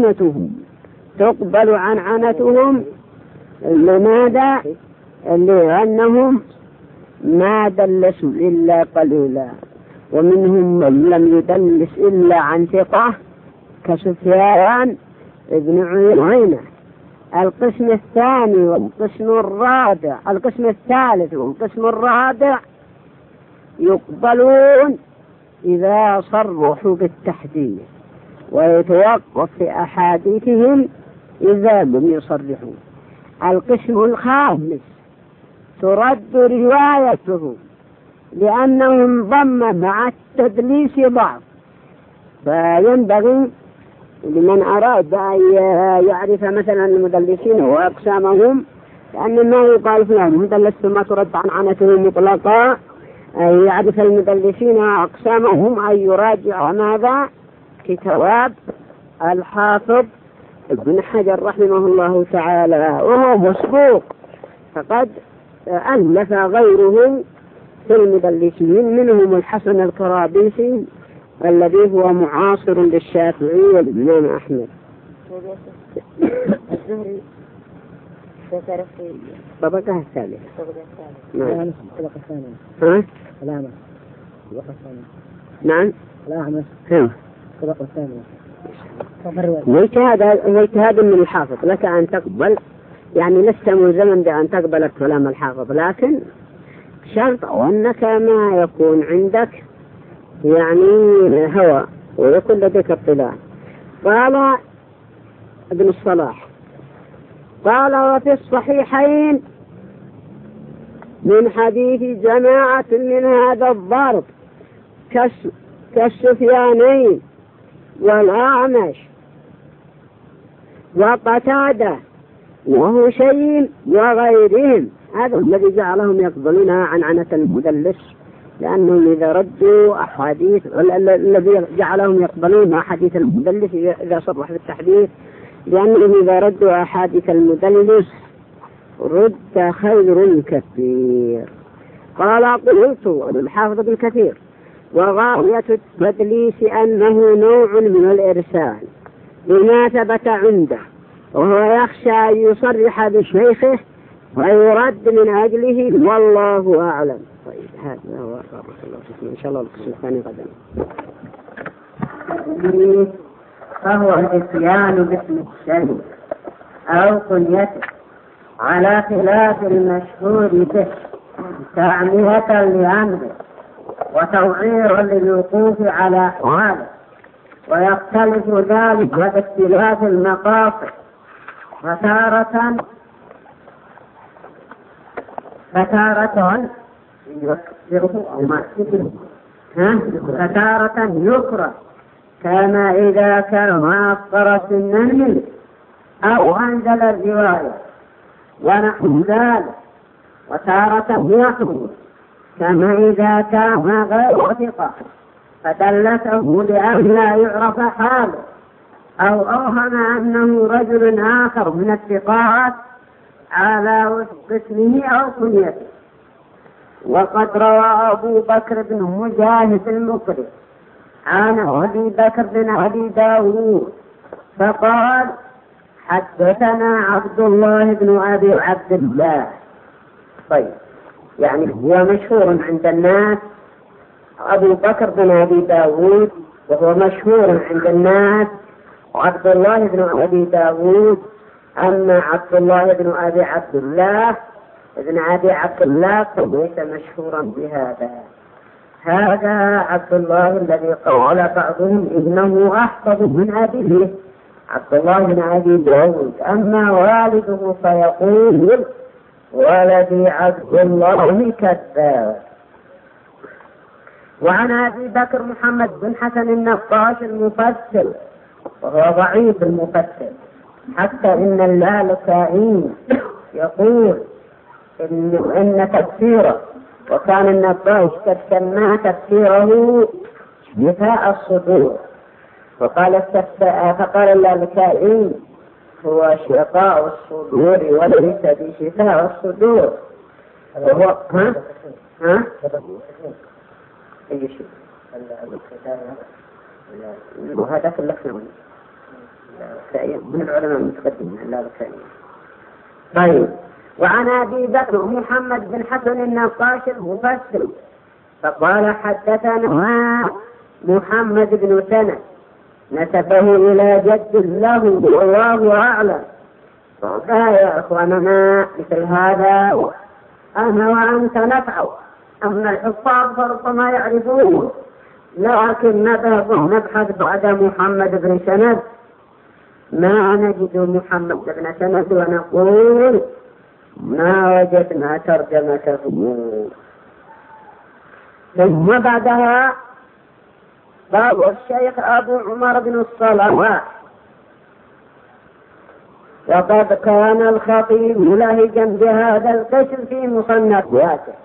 عنعنتهم لماذا؟ لأنهم ما دلسوا إلا قليلا، ومنهم من لم يدلس إلا عن ثقة كسفيان ابن عيينة. القسم الثاني القسم الثالث والقسم الرابع يقبلون إذا صرحوا بالتحديث ويتوقف في أحاديثهم إذا لم يصرحوا. القسم الخامس ترد روايته لأنه انضم مع التدليس ضعف. فينبغي لمن أراد أن يعرف مثلا المدلسين وأقسامهم، لأن ما يقال فيهم مدلس ثم ترد عن عنتهم مطلقا، أن يعرف المدلسين وأقسامهم أن يراجع ماذا؟ كتاب الحافظ ابن حجر رحمه الله تعالى، وهو مسبوق فقد ألف غيره في المدلسين، منهم الحسن الكرابيسي الذي هو معاصر للشافعي والإمام أحمد. الزهري ذكر في طبقة الثالثة. نعم. طبقة الثانية. ها؟ الأعمش. طبقة الثانية. نعم. الأعمش. طبقة الثانية. واجتهاد من الحافظ لك أن تقبل، يعني لست ملزما بأن تقبل كلام الحافظ، لكن شرط أنك ما يكون عندك يعني هوى ويكون لديك اطلاع. قال ابن الصلاح قال وفي الصحيحين من حديث جماعة من هذا الضرب كالسفيانين والأعمش وقتادة وهشيم وغيرهم. هذا الذي جعلهم يقبلون عنعنة المدلس، لأنهم إذا ردوا أحاديث، الذي جعلهم يقبلون أحاديث المدلس إذا صرح بالتحديث، لأنهم إذا ردوا أحاديث المدلس رد خير كثير. قال قلت الحافظ بن كثير: وغاية التدليس أنه نوع من الإرسال بما ثبت عنده، وهو يخشى أن يصرح بشيخه ويرد من أجله، والله أعلم. طيب هذا هو بارك الله فيكم. إن شاء الله القسم الثاني غدا. فهو الإتيان باسم الشيء أو كنيته على خلاف المشهور به تعمية لأمره وتوعير للوقوف على أحواله، ويختلف ذلك باختلاف المقاصد. فتارة يكره، كما إذا كان أفطر سنا أو أنزل الرواية ونحو ذلك. وتارة يحرم، كما إذا كان غير ثقة فدلته لأن لا يعرف حاله، أو أوهم أنه رجل آخر من الثقات على وفق اسمه أو كنيته. وقد روى أبو بكر بن مجاهد المقري عن أبي بكر بن أبي داود فقال: حدثنا عبد الله بن أبي عبد الله. طيب، يعني هو مشهور عند الناس أبو بكر بن أبي داود، وهو مشهور عند الناس عبد الله بن أبي داود. أما عبد الله بن أبي عبد الله ابن أبي عبد الله فليس مشهورا بهذا. هذا عبد الله الذي قال بعضهم إنه أحفظ من أبيه، عبد الله بن أبي داود. أما والده فيقول: ولدي عبد الله كذاب. وعن أبي بكر محمد بن حسن النقاش المفسر، وهو ضعيف المفسر، حتى إن اللالكائي يقول إن تفسيره، وكان النقاش قد سمى تفسيره شفاء الصدور، فقال اللالكائي: هو شفاء الصدور وليس بشفاء الصدور. وهو أي شيء وهذا في اللحظة من العلماء المتقدمين اللالكائي. طيب، وعن أبي بكر محمد بن حسن النقاش المفسر فقال: حدثنا محمد بن سنة نسبه إلى جد له والله أعلم. فقال: يا أخواننا مثل هذا أنا وأنت نفعل، أما الحفاظ فربما يعرفونه، لكن نبحث بعد محمد بن سند ما نجد محمد بن سند ونقول ما وجدنا ترجمته. ثم بعدها باب الشيخ أبو عمر بن الصلاة. وقد كان الخطيب ملهجا بهذا القسم في مصنفاته.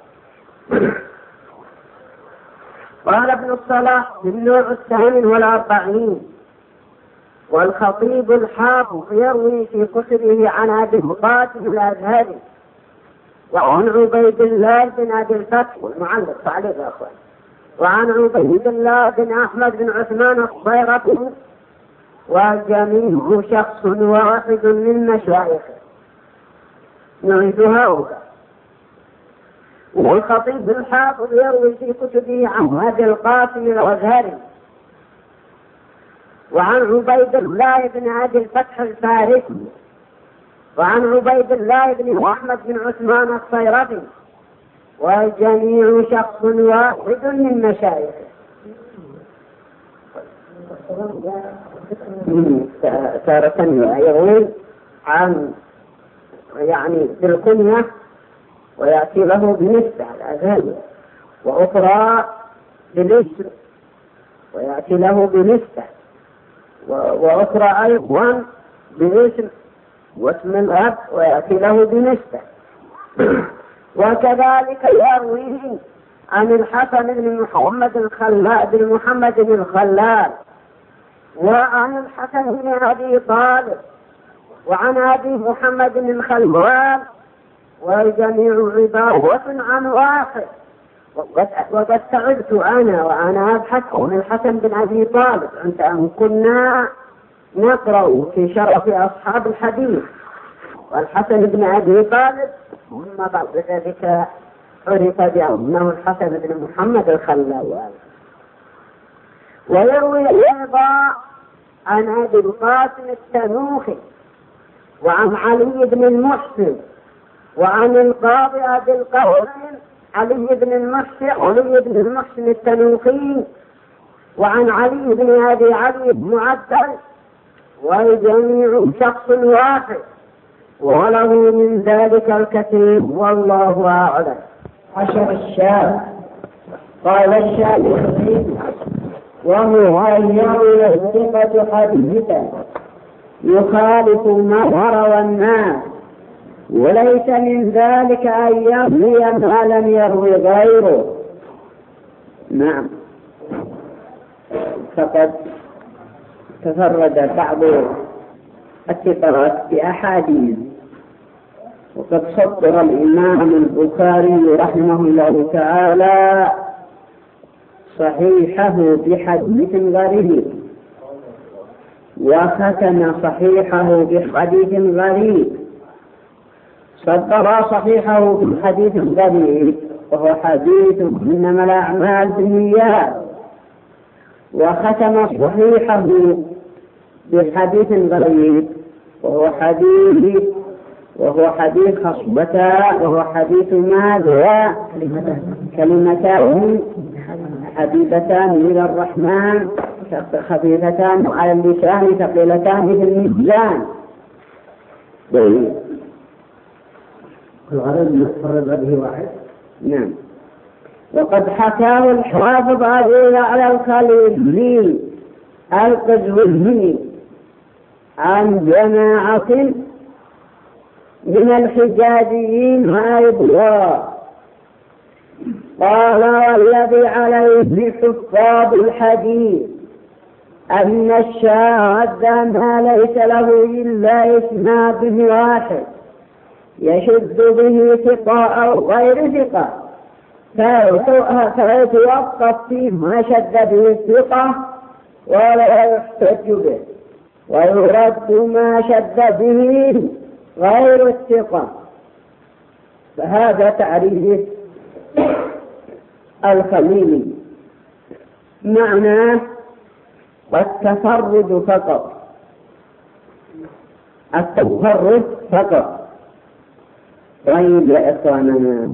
قال ابن الصلاح في النوع 48: والخطيب الحافظ يروي في كتبه عن أبي القاسم الأزهري وعن عبيد الله بن أبي الفتح والمعلق تعليق يا أخوان، وعن عبيد الله بن أحمد بن عثمان الصيرفي، والجميع شخص واحد من مشايخه. نعيدها أولا: والخطيب الحافظ يروي في كتبه عن أبي القاسم الأزهري وعن عبيد الله بن أبي الفتح الفارسي وعن عبيد الله بن أحمد بن عثمان الصيرفي، والجميع شخص واحد من مشايخه. تارة يروي عن يعني بالكنية ويأتي له بنسبة الأذان، وأخرى بالاسم ويأتي له بنسبة، وأخرى أيضا باسم واسم الأب ويأتي له بنسبة. وكذلك يرويه عن الحسن بن محمد بن الخلال وعن الحسن بن أبي طالب وعن أبي محمد بن الخلال، والجميع عبارة عن واحد. وقد تعبت أنا وأنا أبحث عن الحسن بن أبي طالب عند أن كنا نقرأ في شرف أصحاب الحديث، والحسن بن أبي طالب ثم بعد ذلك عرف بأنه الحسن بن محمد الخلال. ويروي أيضا عن أبي القاسم التنوخي وعن علي بن المحسن وعن القاضي أبي القاسم علي بن المحسن التنوخي وعن علي بن أبي علي بن عبد، والجميع شخص واحد وله من ذلك الكثير والله أعلم. حشر الشاب. قال الشافعي وهو أن يروي الثقة حديثا يخالف ما روى الناس، وليس من ذلك أن يروي ما لم يروي غيره. نعم، فقد تفرد بعض الثقات بأحاديث، وقد صدر الإمام البخاري رحمه الله تعالى صحيحه بحديث غريب، وختم صحيحه بحديث غريب. صدر صحيحه بحديث غريب وهو حديث إنما الأعمال بالنيات، وختم صحيحه بحديث غريب وهو حديث خصبتان، وهو حديث ماذا؟ كلمتان حبيبتان إلى الرحمن خفيفتان على اللسان ثقيلتان في الميزان. الغرض يفرد به واحد. نعم. وقد حكاه الحافظ على الخليلي القزويني عن جماعة من الحجازيين أيضا، قال والذي عليه حفاظ الحديث أن الشاذ ما ليس له إلا إسناد واحد يشد به ثقة أو غير ثقة، فيتوقف فيما شد به الثقة ولا يحتج به، ويرد ما شد به غير الثقة. فهذا تعريف الخليلي، معناه التفرد فقط. طيب يا إخواننا،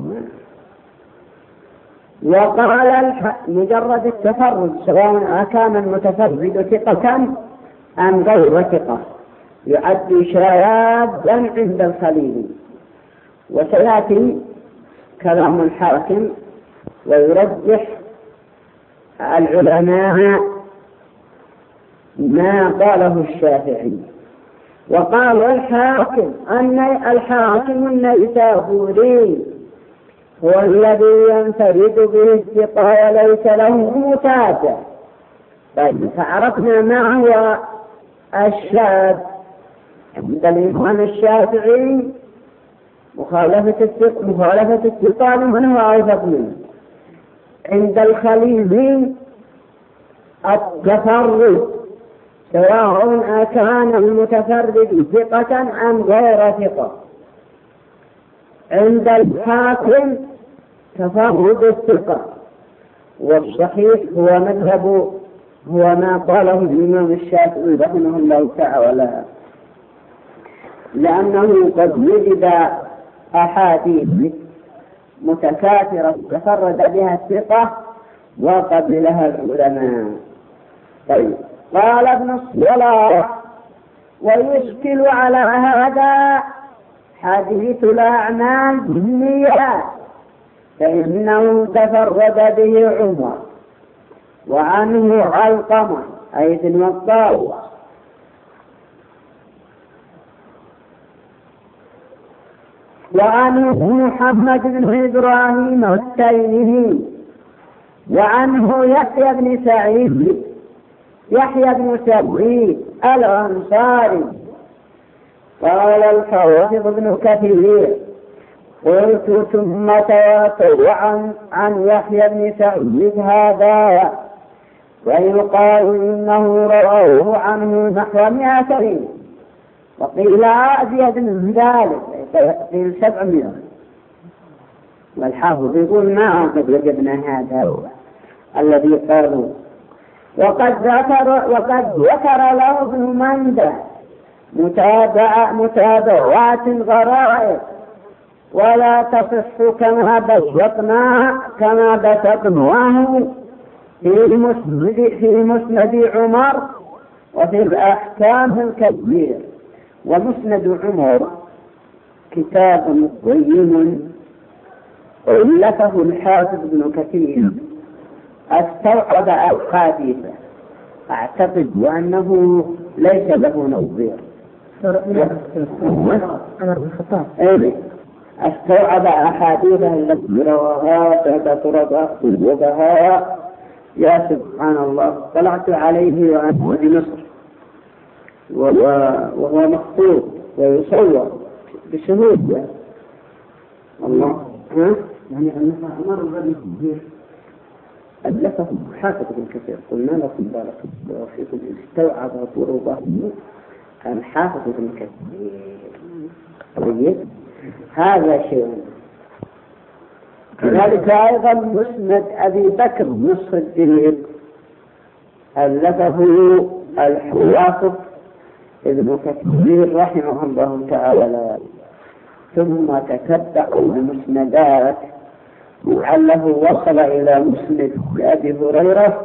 وقال مجرد التفرد سواء كان المتفرد ثقة أم غير ثقة يعد شاذا عند الخليلي. وسيأتي كلام الحاكم ويرجح العلماء ما قاله الشافعي. وقال الحاكم أن الحاكم النيسابوري هو الذي ينفرد به الثقة وليس له متابع. طيب، فعرفنا ما هو الشاذ عند الإمام الشافعي؟ مخالفة الثقة من هو أوثق منه. عند الخليلي التفرد سواء كان المتفرد ثقة أم غير ثقة. عند الحاكم تفرد الثقة، والصحيح هو ما قاله الإمام الشافعي رحمه الله تعالى، لأنه قد وجد أحاديث متكاثرة تفرد بها الثقة وقبلها العلماء. طيب، قال ابن الصلاح ويشكل على هذا حديث الأعمال بالنيات، فإنه تفرد به عمر وعنه علقمة أي بن وقاص وعنه محمد بن إبراهيم التيمي، وعنه يحيى بن سعيد الأنصاري. قال الحافظ ابن كثير: قلت ثم تواتر عن يحيى بن سعيد هذا، ويقال إنه رواه عنه نحو 200، وقيل أزيد من ذلك، قيل 700. والحافظ يقول ما قد وجدنا هذا هو الذي قالوا. وقد ذكر له ابن مندى متابعات غرائب ولا تصح كما بسطناه في مسند عمر وفي الأحكام الكبير. ومسند عمر كتاب قيم ألفه الحافظ ابن كثير، استوعب أحاديثه، أعتقد وأنه ليس له نظير. استوعب أحاديثه التي رواها فترضى الوجهاء. يا سبحان الله، طلعت عليه وأنا في مصر وهو مخطوط ويصور بشهود الله. يعني أنها أمر الغني أدلفه حافظ ابن كثير. قلنا لكم بارك الله فيكم استوعب طرقه الحافظ ابن كثير. طيب، هذا شيء. كذلك أيضا مسند أبي بكر بن الصديق ألفه الحافظ ابن كثير رحمه الله تعالى، ثم تتبع المسندات لعله وصل إلى مسند أبي هريرة،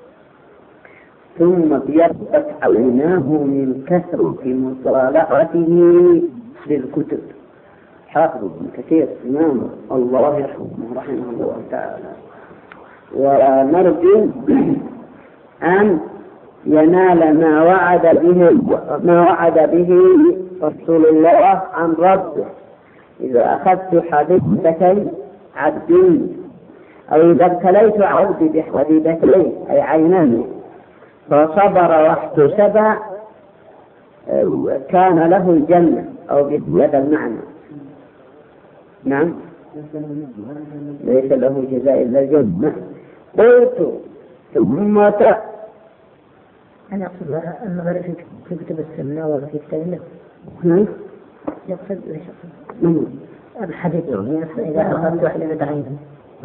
ثم ابيضت عيناه من كثرة مطالعته للكتب. حافظ ابن كثير إمام الله يرحمه رحمه الله تعالى. ونرجو أن ينال ما وعد به رسول الله عن ربه: إذا أخذت حبيبتي عبدي، أو إذا ابتليت عبدي بحبيبتي أي عينان فصبر واحتسب كان له الجنة، أو بهذا المعنى. نعم، ليس له جزاء إلا الجنة. قلت ثم أنا أقصد النظر في كتب السنة وفي التاريخ. يقصد الحديث إذا أخذت حبيبة عينه،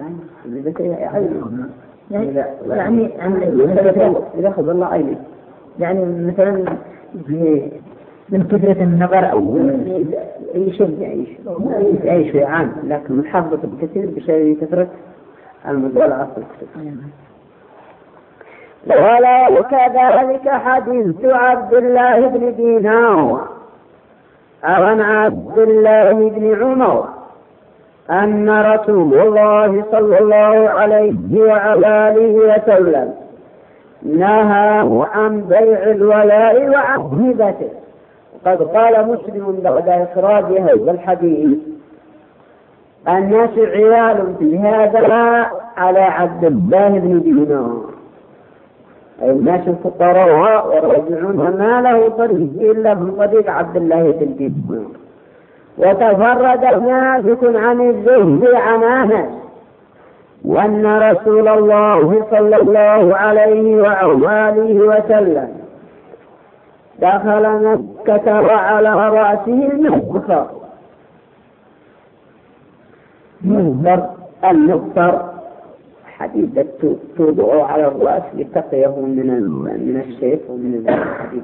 يعني إذا أخذ الله عيني، يعني مثلا من كثرة النظر أو أي شيء عام، لكن الحافظ كثير بشيء كثرة المطالعة في الكتب. ولا كذلك حديث عبد الله بن دينار عن عبد الله بن عمر أن رسول الله صلى الله عليه وعلى آله وسلم نهى عن بيع الولاء وعن هبته. قد قال مسلم بعد إخراج هذا الحديث: الناس عيال في هذا على عبد الله بن دينار، أي الناس الفقراء ورجعون ما له طريق إلا من طريق عبد الله بن دينار. وتفرد نافك عن الزهد عن أنس، وأن رسول الله صلى الله عليه وآله وسلم دخل مكة وعلى رأسه المغفر. المغفر حديدة توضع على الرأس لتقيه من الشيخ ومن الحديد.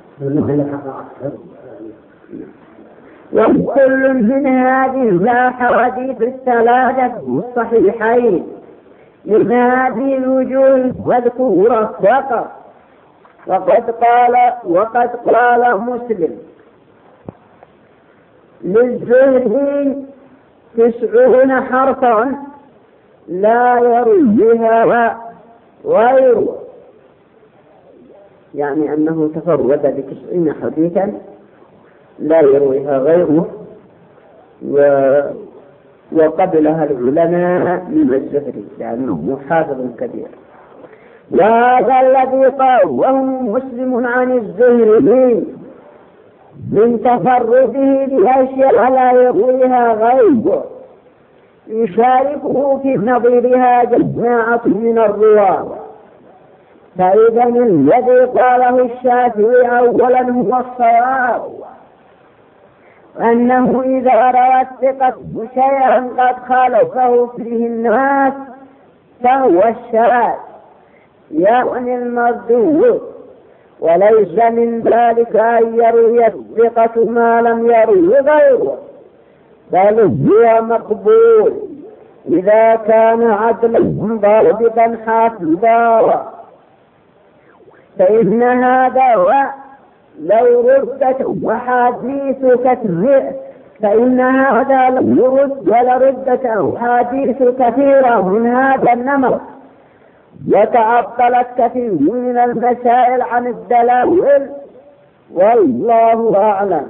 وكل من هذه الأحاديث الثلاثة الصحيحين من هذه الوجوه مذكورة فقط. وقد قال مسلم: للزهد 90 حرفا لا يرويها غيره، يعني أنه تفرد ب90 حديثا لا يرويها غيره، وقبلها العلماء من الزهري لأنه حافظ كبير. وهذا الذي قاله مسلم عن الزهري من تفرده بأشياء لا يرويها غيره يشاركه في نظيرها جماعة من الرواة. فإذا الذي قاله الشافعي أولا هو الصواب، أنه إذا روى الثقة شيئا قد خالفه فيه الناس فهو الشاذ يعني المردود، وليس من ذلك أن يروي الثقة ما لم يروي غيره، بل هو مقبول إذا كان عدلا ضابطا حافظا. فإن هذا لو ردت أحاديث كثيرة، فإن هذا لو ردت أحاديث كثيرة من هذا النمط وتعطلت كثير من المسائل عن الدلائل، والله أعلم.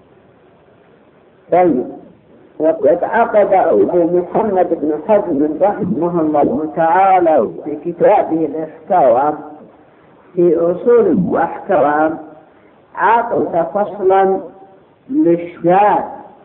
طيب، وقد عقد أبو محمد بن حزم رحمه الله تعالى في كتابه الإحكام في أصول الأحكام عقد فصلا للشاذ،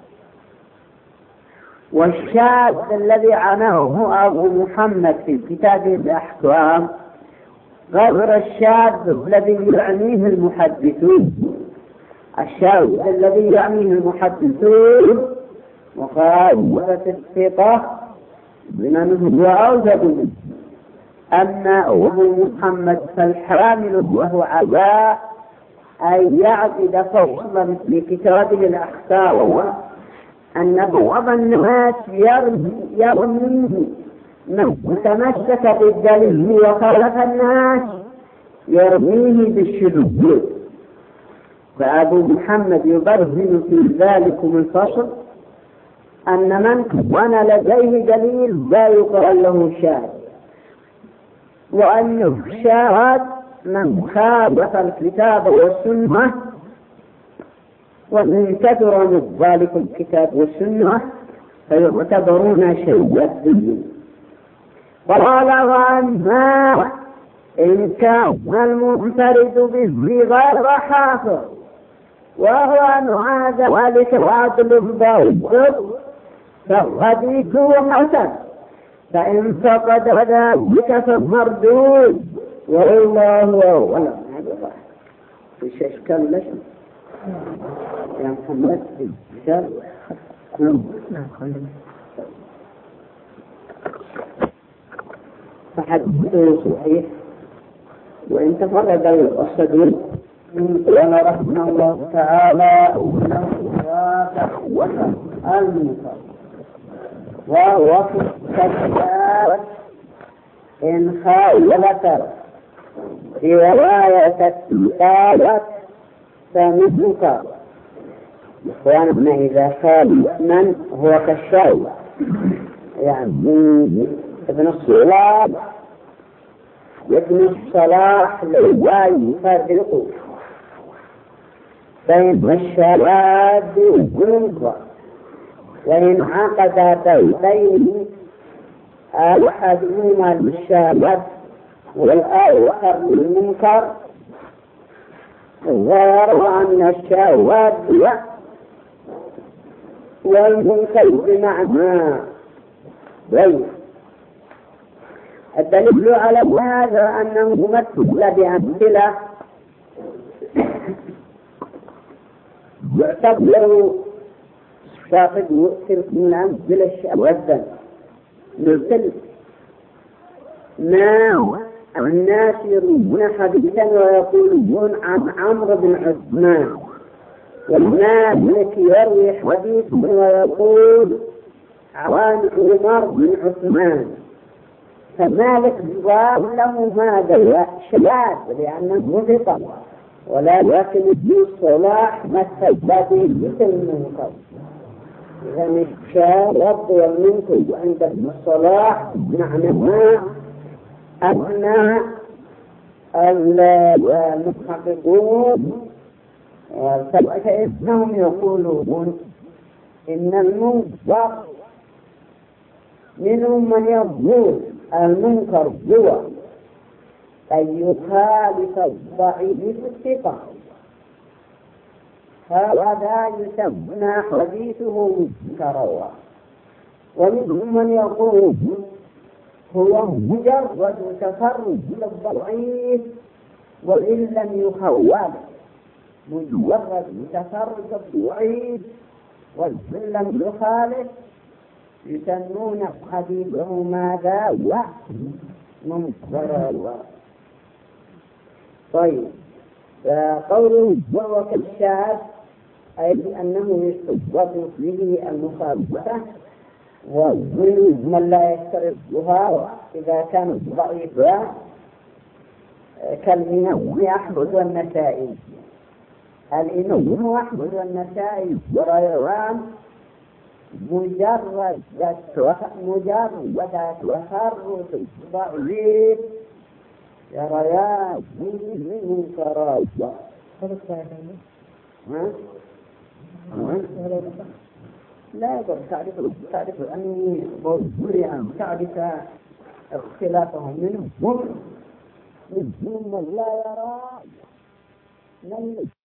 والشاذ الذي عناه أبو محمد في كتابه الأحكام غير الشاذ الذي يعنيه المحدثون. الشاذ الذي يعنيه المحدثون مخالفة الثقة بمن هو أوجب منه. أما أبو محمد فالحامل وهو عباء أن يعقد فصلا في كتابه الأحكام أن بعض الناس يرميه من تمسك بالدليل وخالف الناس يرميه بالشذوذ. فأبو محمد يبرهن في ذلكم الفصل أن من كان لديه دليل لا يقال له شاذ، وأن الشاذ من خالف الكتاب والسنة، ومن كثر من ذلك الكتاب والسنة فيعتبرون شاذين. وقال وأما إن كان المنفرد به غير حافظ وهو أنواع ذلك عدل ضابط فحديثه حسن، فإن فقد ذلك فمردود، والله أعلم. في إشكال ليش يا محمد؟ إشكال؟ فحديثه صحيح وإن تفرد الصديق وأنا رحمه الله تعالى وأنه المنكر وهو في الكتاب إن خالفت رواية الكتابة فمنكر. إخواننا إذا خالف من هو كالشاوى يعني ابن الصلاح وابن الصلاح لا يفرقوا بين الشواذ والمنكر، وإن عقد بين أحدهما الشاذ والآخر المنكر غير أن الشواذ والمنكر بمعنى غير. الدليل على هذا أنه مثل بأمثلة يعتبر صاحب يؤثر من أمثلة الشواذ، مثل ما الناس يروون حديثا ويقولون عن عمرو بن عثمان، والمالك يروي حديثا ويقول عن عمر بن عثمان، فمالك ضاب له هذا شباب لأنه ثقة، ولكن ابن الصلاح مثل به مثل المنكر. إذا الشاذ والمنكر عند ابن الصلاح معنى أن المحققون فإنهم يقولون إن المنكر منهم من يقول المنكر هو أن يخالف الضعيف الثقة، هذا يسمى حديثه منكرا. ومنهم من يقول هو مجرد تفرد للضعيف وإن لم يخالف، مجرد تفرد الضعيف وإن لم يخالف يسمون حديثه ماذا؟ منكرا. طيب، فقوله وهو كالشاذ أي أنه يستوجب فيه المخالفة، ومن لا يشترطها إذا كانت ضعيفة كالإمام أحمد والنسائي. الإمام أحمد والنسائي وروان مجرد تفرد ضعيف يريان من كراهة. لا يقول تعرف أني تعرف اختلافهم منهم لا يرى